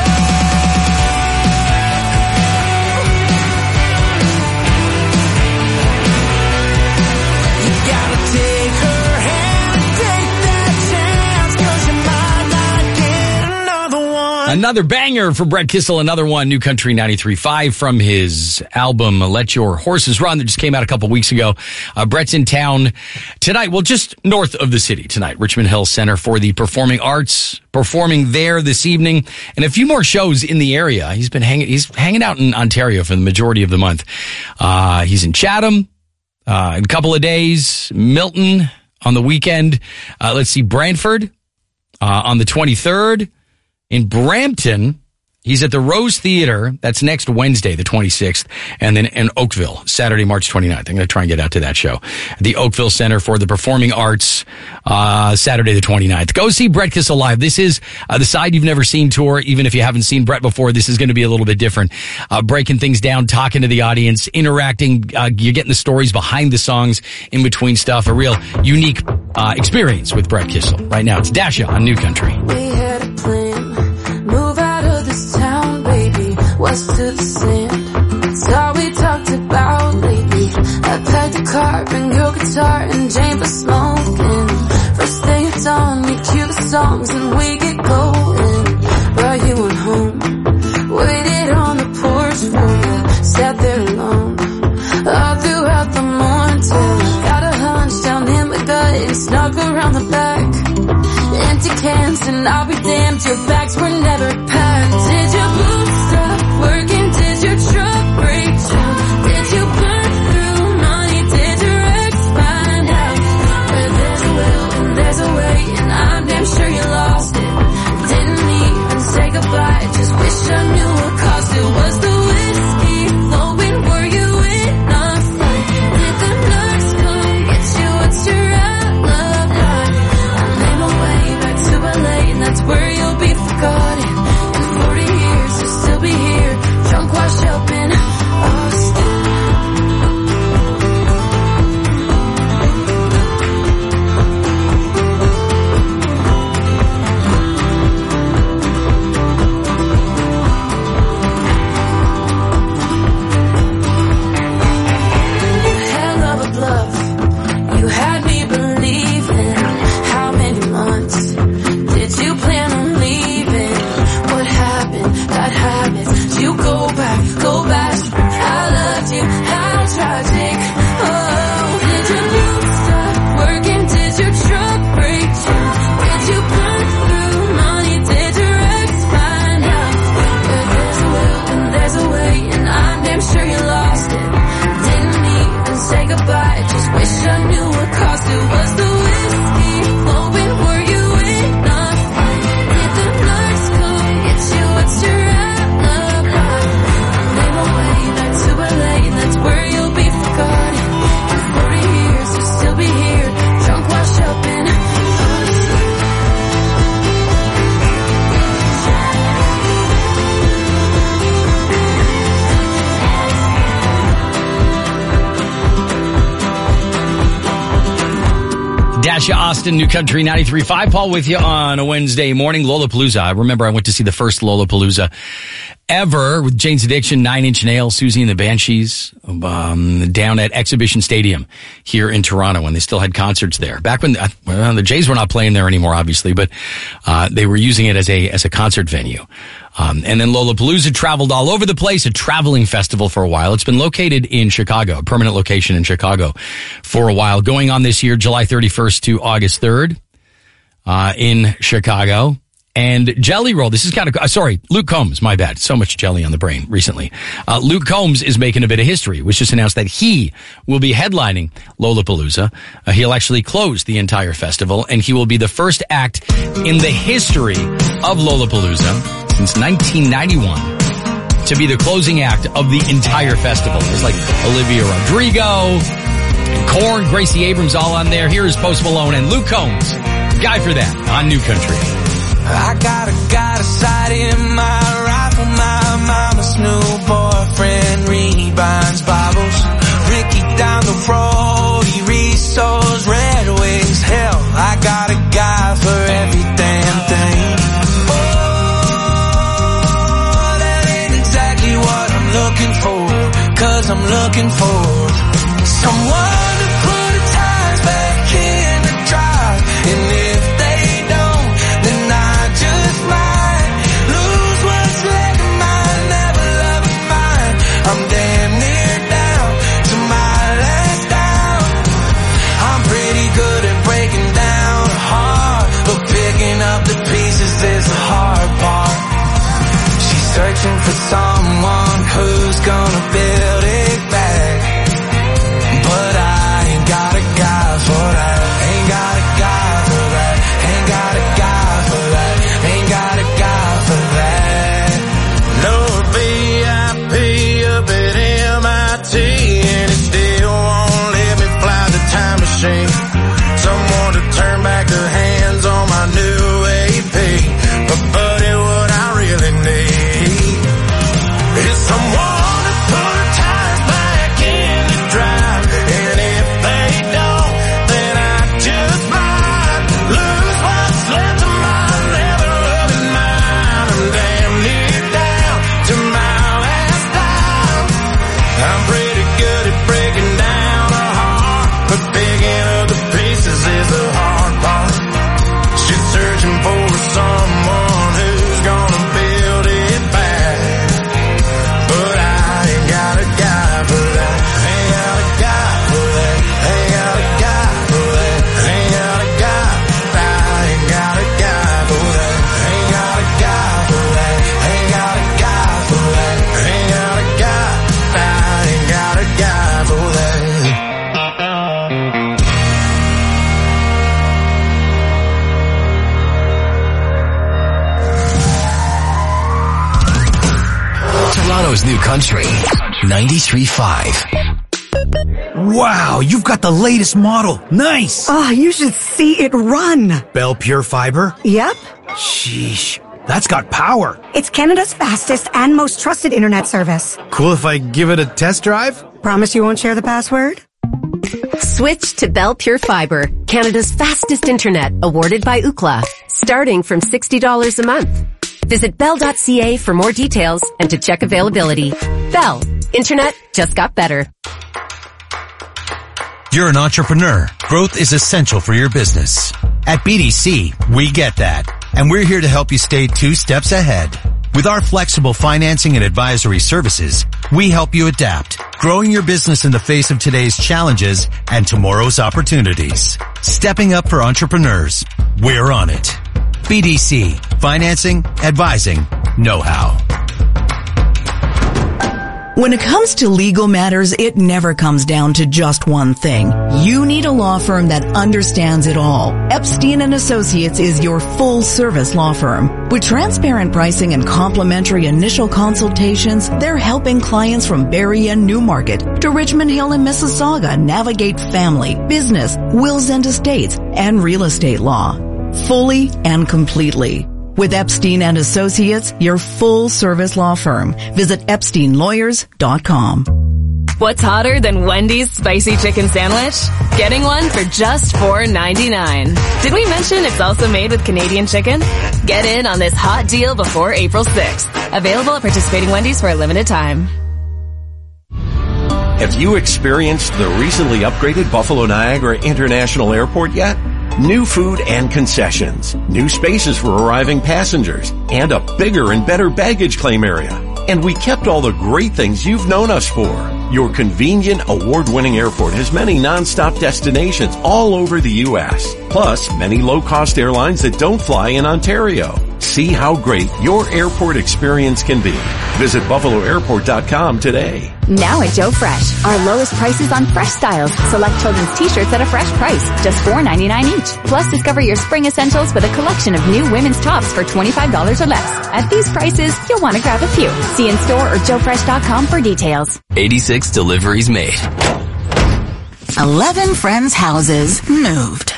You gotta take her hand, take that chance, 'cause you might not get another one. Another banger for Brett Kissel, another one, New Country ninety-three point five from his album Let Your Horses Run that just came out a couple weeks ago. Uh, Brett's in town tonight, well, just north of the city tonight, Richmond Hill Center for the Performing Arts, performing there this evening, and a few more shows in the area. He's been hanging, he's hanging out in Ontario for the majority of the month. Uh, he's in Chatham, uh, in a couple of days, Milton on the weekend. Uh, let's see, Brantford, uh, on the twenty-third. In Brampton, he's at the Rose Theater. That's next Wednesday, the twenty-sixth. And then in Oakville, Saturday, March twenty-ninth. I'm going to try and get out to that show. The Oakville Center for the Performing Arts, uh, Saturday, the twenty-ninth. Go see Brett Kissel live. This is uh, the Side You've Never Seen tour. Even if you haven't seen Brett before, this is going to be a little bit different. Uh, breaking things down, talking to the audience, interacting. Uh, you're getting the stories behind the songs, in between stuff. A real unique uh, experience with Brett Kissel. Right now, it's Dasha on New Country. We had a plan. Move out of this town, baby, west to the sand. It's all we talked about lately. I packed a car, bring your guitar, and Jane for smoking. First thing it's on, we cue the songs and we get going. Brought you on home, waited on the porch for you, sat there alone, all throughout the morning till I got a hunch down in my gut and snuck around the back. Empty cans and I'll be damned, your bags were never packed. Did your boots stop working? Did your truck break down? Did you burn through money? Did your ex find out? Asha Austin, New Country ninety-three point five. Paul with you on a Wednesday morning. Lollapalooza. I remember I went to see the first Lollapalooza ever with Jane's Addiction, Nine Inch Nails, Susie and the Banshees, um, down at Exhibition Stadium here in Toronto when they still had concerts there. Back when uh, well, the Jays were not playing there anymore, obviously, but uh, they were using it as a as a concert venue. Um, and then Lollapalooza traveled all over the place, a traveling festival for a while. It's been located in Chicago, a permanent location in Chicago for a while, going on this year, July thirty-first to August third, uh, in Chicago. And Jelly Roll, this is kind of, uh, sorry, Luke Combs, my bad. So much jelly on the brain recently. Uh, Luke Combs is making a bit of history, which just announced that he will be headlining Lollapalooza. Uh, he'll actually close the entire festival, and he will be the first act in the history of Lollapalooza since nineteen ninety-one to be the closing act of the entire festival. There's like Olivia Rodrigo, Korn, Gracie Abrams all on there. Here is Post Malone and Luke Combs. Guy for that on New Country. I got a got a sight in my rifle, my mama's new boyfriend rebinds Bibles. Ricky down the road, he reads those Red Wings. Hell, I got a guy for every damn thing. Oh, that ain't exactly what I'm looking for, cause I'm looking for someone to put the tires back in the drive. And if they don't, then I just might lose what's left of mine, never loving mine. I'm damn near down to my last down. I'm pretty good at breaking down a heart, but picking up the pieces is the hard part. She's searching for someone who's gonna build it back, but I ain't got a guy for that. Ain't got a guy for that. Ain't got a guy for that. Ain't got a guy for that. No V I P up at M I T, and it still won't let me fly the time machine. Someone to turn back the hands on my new A P. But buddy, what I really need is someone to put the tires back in the drive. And if they don't, then I just might lose what's left of my never loving mind. I'm damn near down to my last dime. I'm pretty good at breaking down a heart, but picking up the pieces is the hard part. She's searching for someone who's gonna build it back, but I ain't got a guy for that. Ain't got a guy for that. Ain't got a guy for that. Ain't got a guy. I ain't got a guy for that. Ain't got a guy for that. Ain't got a guy for that. Ain't got a guy. I ain't got a guy for that. Toronto's New Country ninety-three point five. Wow, you've got the latest model. Nice. Oh, you should see it run. Bell Pure Fiber? Yep. Sheesh, that's got power. It's Canada's fastest and most trusted internet service. Cool if I give it a test drive? Promise you won't share the password? Switch to Bell Pure Fiber, Canada's fastest internet, awarded by Ookla, starting from sixty dollars a month. Visit bell dot c a for more details and to check availability. Bell, internet just got better. You're an entrepreneur. Growth is essential for your business. At B D C, we get that. And we're here to help you stay two steps ahead. With our flexible financing and advisory services, we help you adapt, growing your business in the face of today's challenges and tomorrow's opportunities. Stepping up for entrepreneurs. We're on it. B D C. Financing, advising, know-how. When it comes to legal matters, it never comes down to just one thing. You need a law firm that understands it all. Epstein and Associates is your full-service law firm. With transparent pricing and complimentary initial consultations, they're helping clients from Barrie and Newmarket to Richmond Hill and Mississauga navigate family, business, wills and estates, and real estate law. Fully and completely. With Epstein and Associates, your full-service law firm. Visit epstein lawyers dot com. What's hotter than Wendy's spicy chicken sandwich? Getting one for just four ninety-nine. Did we mention it's also made with Canadian chicken? Get in on this hot deal before April sixth. Available at participating Wendy's for a limited time. Have you experienced the recently upgraded Buffalo Niagara International Airport yet? New food and concessions, new spaces for arriving passengers, and a bigger and better baggage claim area. And we kept all the great things you've known us for. Your convenient, award-winning airport has many non-stop destinations all over the U S, plus many low-cost airlines that don't fly in Ontario. See how great your airport experience can be. Visit buffalo airport dot com today. Now at Joe Fresh, our lowest prices on fresh styles. Select children's t-shirts at a fresh price, just four ninety-nine each. Plus, discover your spring essentials with a collection of new women's tops for twenty-five dollars or less. At these prices, you'll want to grab a few. See in store or joe fresh dot com for details. eighty-six deliveries made. eleven friends' houses moved.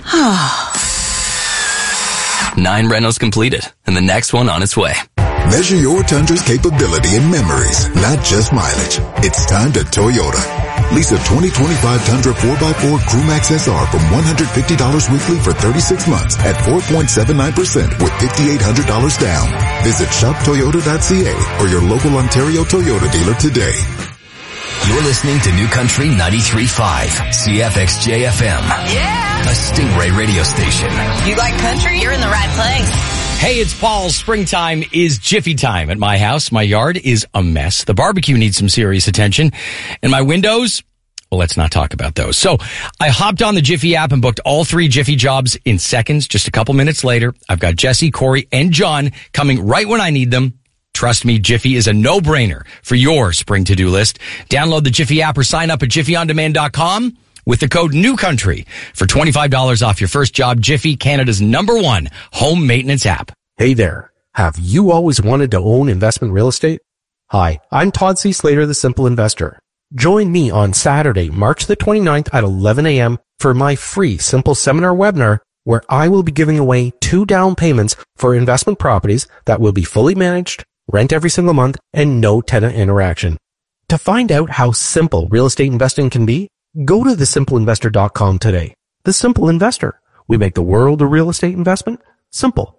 Nine rentals completed, and the next one on its way. Measure your Tundra's capability in memories, not just mileage. It's time to Toyota. Lease a twenty twenty-five Tundra four by four Crewmax S R from one hundred fifty dollars weekly for thirty-six months at four point seven nine percent with five thousand eight hundred dollars down. Visit shop toyota dot c a or your local Ontario Toyota dealer today. You're listening to New Country ninety-three point five, C F X J F M. Yeah! A Stingray radio station. You like country? You're in the right place. Hey, it's Paul. Springtime is Jiffy time at my house. My yard is a mess. The barbecue needs some serious attention. And my windows, well, let's not talk about those. So I hopped on the Jiffy app and booked all three Jiffy jobs in seconds. Just a couple minutes later, I've got Jesse, Corey, and John coming right when I need them. Trust me, Jiffy is a no-brainer for your spring to-do list. Download the Jiffy app or sign up at jiffy on demand dot com with the code NEWCOUNTRY for twenty-five dollars off your first job. Jiffy, Canada's number one home maintenance app. Hey there. Have you always wanted to own investment real estate? Hi, I'm Todd C. Slater, the Simple Investor. Join me on Saturday, March the twenty-ninth at eleven a.m. for my free Simple Seminar webinar, where I will be giving away two down payments for investment properties that will be fully managed, rent every single month, and no tenant interaction. To find out how simple real estate investing can be, go to the simple investor dot com today. The Simple Investor. We make the world of real estate investment simple.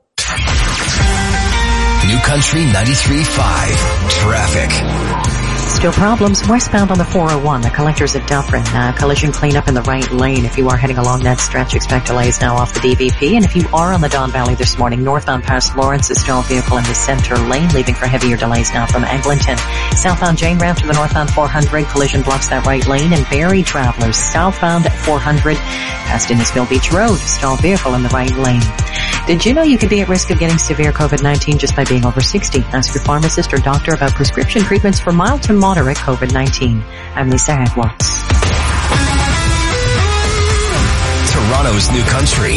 New Country ninety-three point five. Traffic. Still problems westbound on the four oh one. The collectors at Dufferin. Uh, collision cleanup in the right lane. If you are heading along that stretch, expect delays now off the D V P. And if you are on the Don Valley this morning, northbound past Lawrence, a stalled vehicle in the center lane, leaving for heavier delays now from Eglinton. Southbound Jane Ramp to the northbound four hundred. Collision blocks that right lane. And Barrie travelers southbound four hundred past Innisfil Beach Road. Stalled vehicle in the right lane. Did you know you could be at risk of getting severe COVID nineteen just by being over sixty? Ask your pharmacist or doctor about prescription treatments for mild to moderate COVID nineteen. I'm Lisa Agwatts. Toronto's New Country.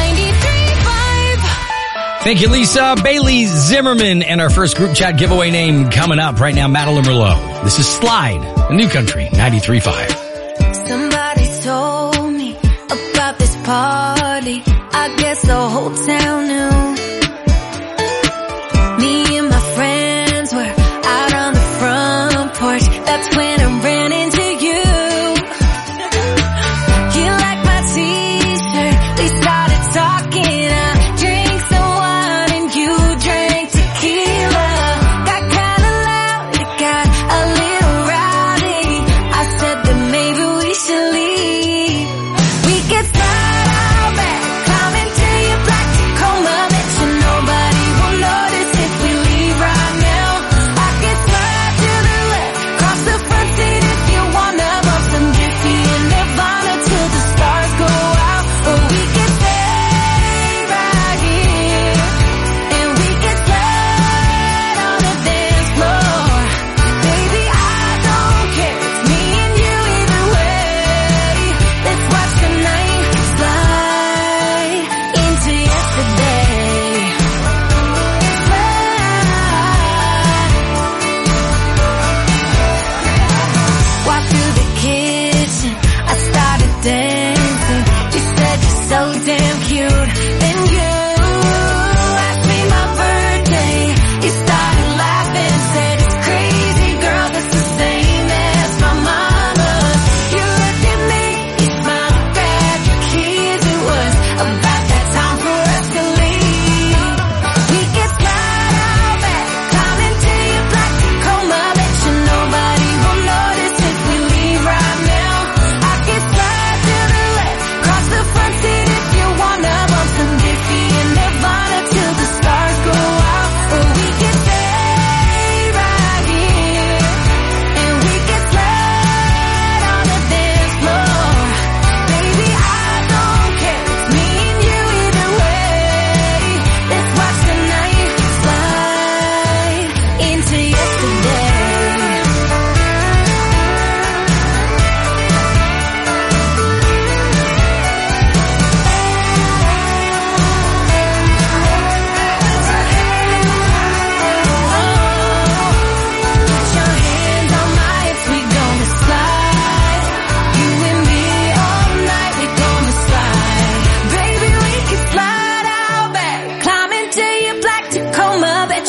Thank you, Lisa. Bailey Zimmerman and our first group chat giveaway name coming up right now, Madeline Merlot. This is Slide, New Country ninety-three point five. Somebody told me about this party. I guess the whole town knew. Me and my friends were out on the front porch. That's when I ran into you. You liked my t-shirt. We started talking. I drank some wine and you drank tequila. Got kinda loud. It got a little rowdy. I said that maybe we should leave. We could start out back, climbing to your black Tacoma, mention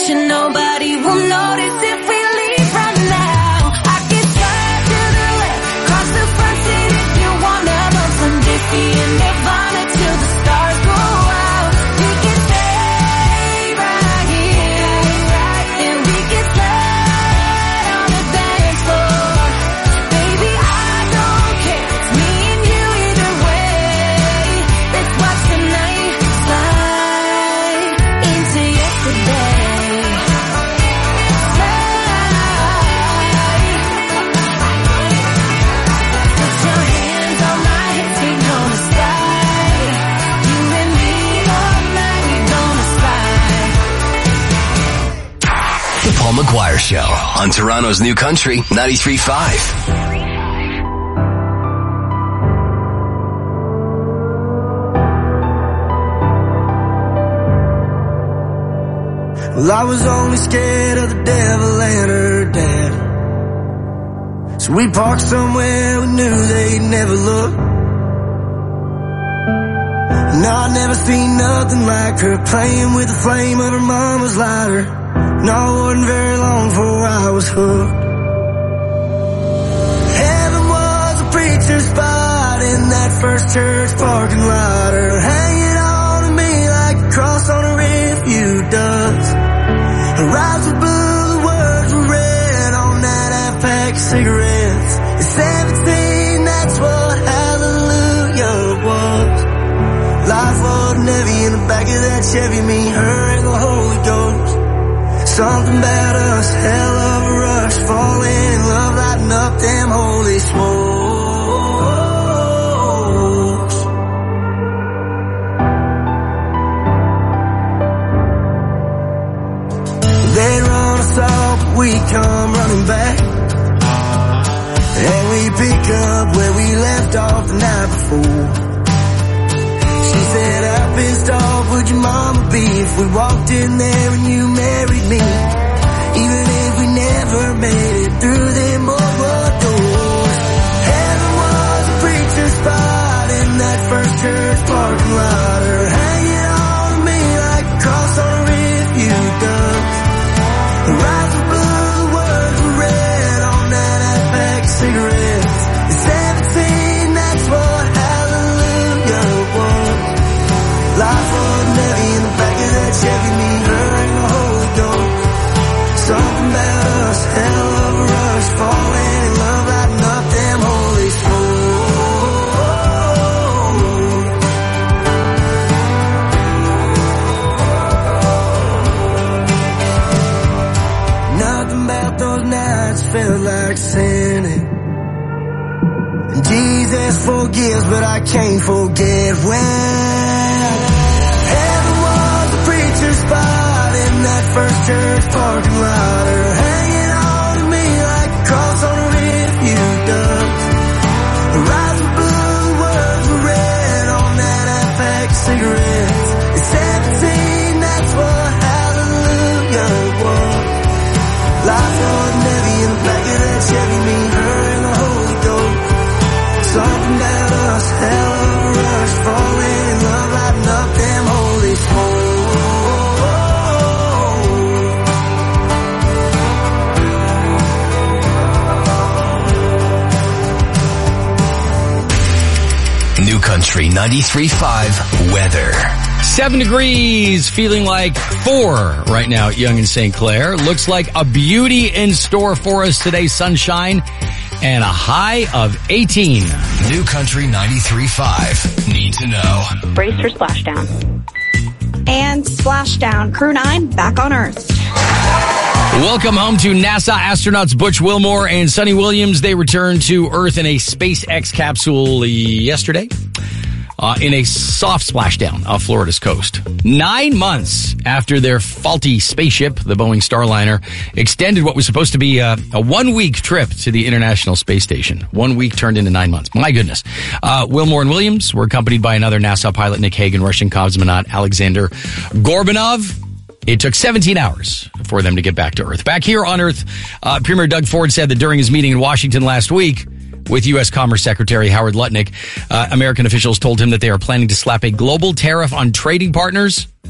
bet you nobody will notice if we leave right now. I can slide to the left, cross the front seat if you wanna bump some Diffie and Nirvana till the stars go out. We can stay right here, and we can slide on the dance floor. Baby, I don't care, it's me and you either way. Let's watch the night slide into yesterday. The Paul McGuire Show on Toronto's New Country ninety-three point five. Well, I was only scared of the devil and her dad. So we parked somewhere we knew they'd never look. And I'd never seen nothing like her playing with the flame of her mama's lighter. No, it wasn't very long before I was hooked. Heaven was a preacher's spot in that first church parking lot. Her hanging on to me like a cross on a rearview does. Her eyes were blue, the words were red on that half-pack of cigarettes. At seventeen, that's what hallelujah was. Life wasn't heavy in the back of that Chevy, me, her, and the Holy Ghost. Something about us, hell of a rush, falling in love, lighting up them holy smokes. They run us off, but we come running back, and we pick up where we left off the night before. She said, how pissed off would your mama be if we walked in there and you married me? Even if we never made it through them boardwalk doors. Heaven was a preacher's spot in that first church parking lot. Her hanging on to me like a cross on a rearview does. Her eyes were blue, the words were red on that half-pack of cigarettes. At seventeen, that's what hallelujah was. Life wasn't heavy in the back of that Chevy, me, her, and the Holy Ghost. Something about us, hell of a rush, falling in love, lighting up them holy smokes. Nothing about those nights felt like sinning. And Jesus forgives, but I can't forget when heaven was a preacher's spot in that first church parking lot. Her hanging on to me like a cross on a rearview does. Her eyes were blue, the words were red on that half-pack of cigarettes. At seventeen, that's what hallelujah was. Life wasn't heavy in the back of that Chevy, me, her, and the Holy Ghost. Something about us, hell of a rush, falling in love, lighting up them holy smokes. New Country ninety-three point five weather. Seven degrees, feeling like four right now at Yonge and Saint Clair. Looks like a beauty in store for us today. Sunshine and a high of eighteen. New Country ninety-three point five. Need to know. Brace for splashdown. And splashdown. Crew nine back on Earth. Welcome home to NASA astronauts Butch Wilmore and Sunny Williams. They returned to Earth in a SpaceX capsule yesterday uh, in a soft splashdown off Florida's coast. Nine months after their faulty spaceship, the Boeing Starliner, extended what was supposed to be a, a one-week trip to the International Space Station. One week turned into nine months. My goodness. Uh, Wilmore and Williams were accompanied by another NASA pilot, Nick Hagan, Russian cosmonaut Alexander Gorbanov. It took seventeen hours for them to get back to Earth. Back here on Earth, uh, Premier Doug Ford said that during his meeting in Washington last week with U S Commerce Secretary Howard Lutnick, uh, American officials told him that they are planning to slap a global tariff on trading partners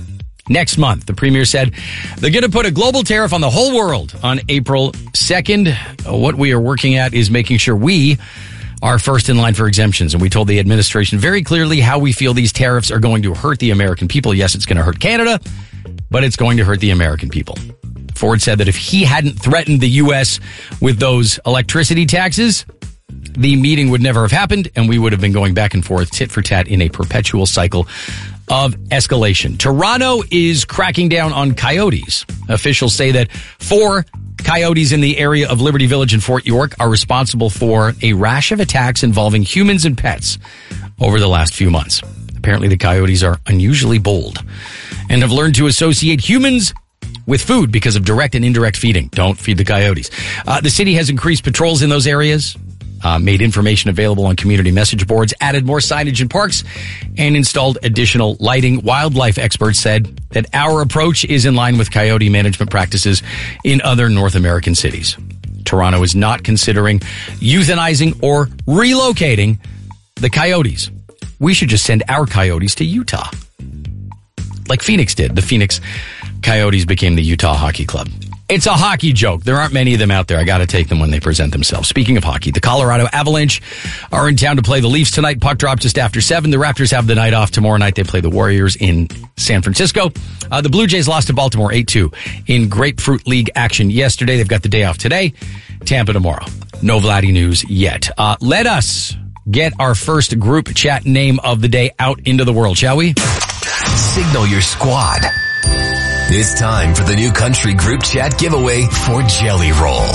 next month. The premier said they're going to put a global tariff on the whole world on April second. What we are working at is making sure we are first in line for exemptions. And we told the administration very clearly how we feel these tariffs are going to hurt the American people. Yes, it's going to hurt Canada, but it's going to hurt the American people. Ford said that if he hadn't threatened the U S with those electricity taxes, the meeting would never have happened, and we would have been going back and forth, tit for tat, in a perpetual cycle of escalation. Toronto is cracking down on coyotes. Officials say that four coyotes in the area of Liberty Village and Fort York are responsible for a rash of attacks involving humans and pets over the last few months. Apparently, the coyotes are unusually bold and have learned to associate humans with food because of direct and indirect feeding. Don't feed the coyotes. Uh, the city has increased patrols in those areas, uh, made information available on community message boards, added more signage in parks, and installed additional lighting. Wildlife experts said that our approach is in line with coyote management practices in other North American cities. Toronto is not considering euthanizing or relocating the coyotes. We should just send our coyotes to Utah, like Phoenix did. The Phoenix Coyotes became the Utah Hockey Club. It's a hockey joke. There aren't many of them out there. I got to take them when they present themselves. Speaking of hockey, the Colorado Avalanche are in town to play the Leafs tonight. Puck drop just after seven. The Raptors have the night off. Tomorrow night they play the Warriors in San Francisco. Uh, the Blue Jays lost to Baltimore eight two in Grapefruit League action yesterday. They've got the day off today. Tampa tomorrow. No Vladdy news yet. Uh, let us get our first group chat name of the day out into the world, shall we? Signal your squad. It's time for the new country group chat giveaway for Jelly Roll.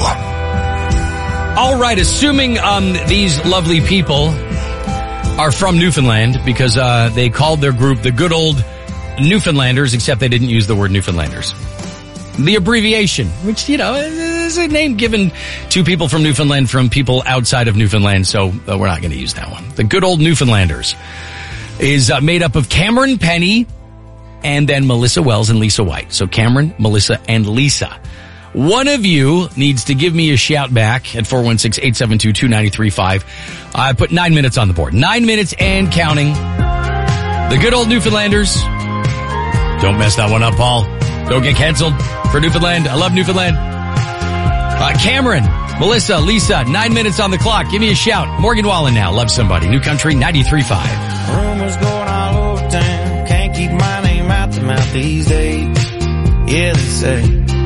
All right, assuming um, these lovely people are from Newfoundland, because uh, they called their group the Good Old Newfoundlanders, except they didn't use the word Newfoundlanders. The abbreviation, which, you know, is a name given to people from Newfoundland from people outside of Newfoundland, so uh, we're not going to use that one. The Good Old Newfoundlanders is uh, made up of Cameron Penny and then Melissa Wells and Lisa White. So Cameron, Melissa, and Lisa. One of you needs to give me a shout back at four one six, eight seven two, two nine three five. I put nine minutes on the board. Nine minutes and counting. The Good Old Newfoundlanders. Don't mess that one up, Paul. Don't get canceled for Newfoundland. I love Newfoundland. Uh, Cameron, Melissa, Lisa, nine minutes on the clock. Give me a shout. Morgan Wallen now. Love Somebody. New Country ninety-three point five. Rumors going all over town. Can't keep my name out the mouth these days. Yeah, they say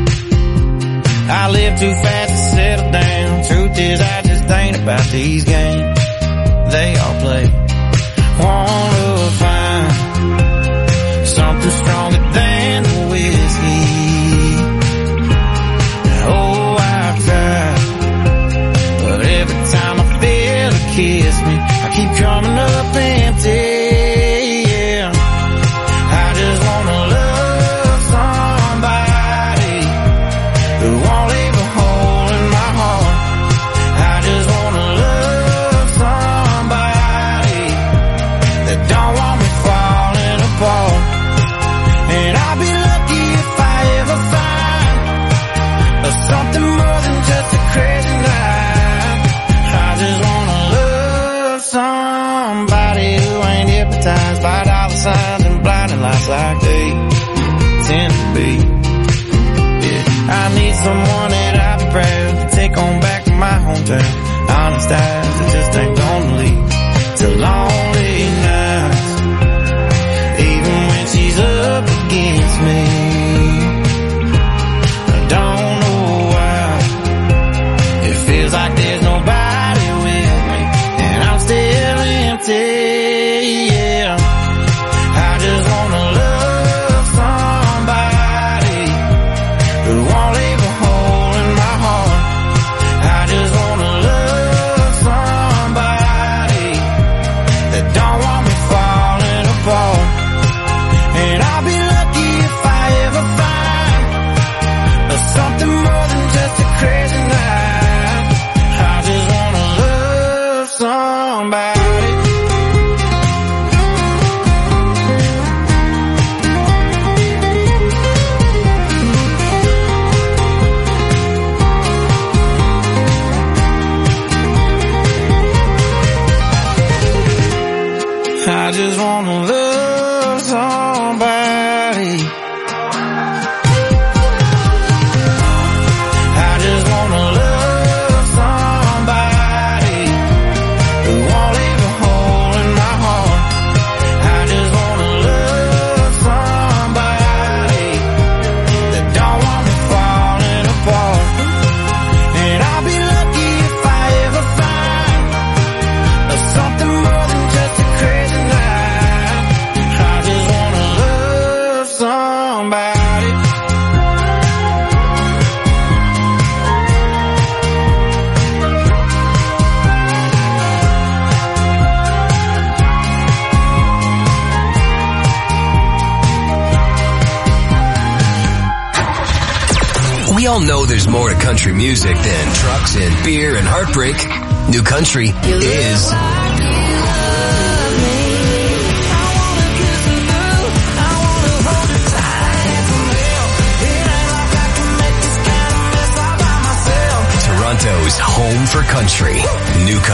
I live too fast to settle down. Truth is, I just ain't about these games they all play. Wanna find something stronger than the whiskey. Oh, I've tried, but every time I feel a kiss me, I keep coming up empty. Signs and blinding lights like they tend to be. Yeah, I need someone that I'd be proud to take on back to my hometown. Honest eyes that just ain't gonna lead to lonely nights, even when she's up against me. I don't know why it feels like there's nobody with me, and I'm still empty. We all know there's more to country music than trucks and beer and heartbreak. New Country is... Toronto's home for country. New Country.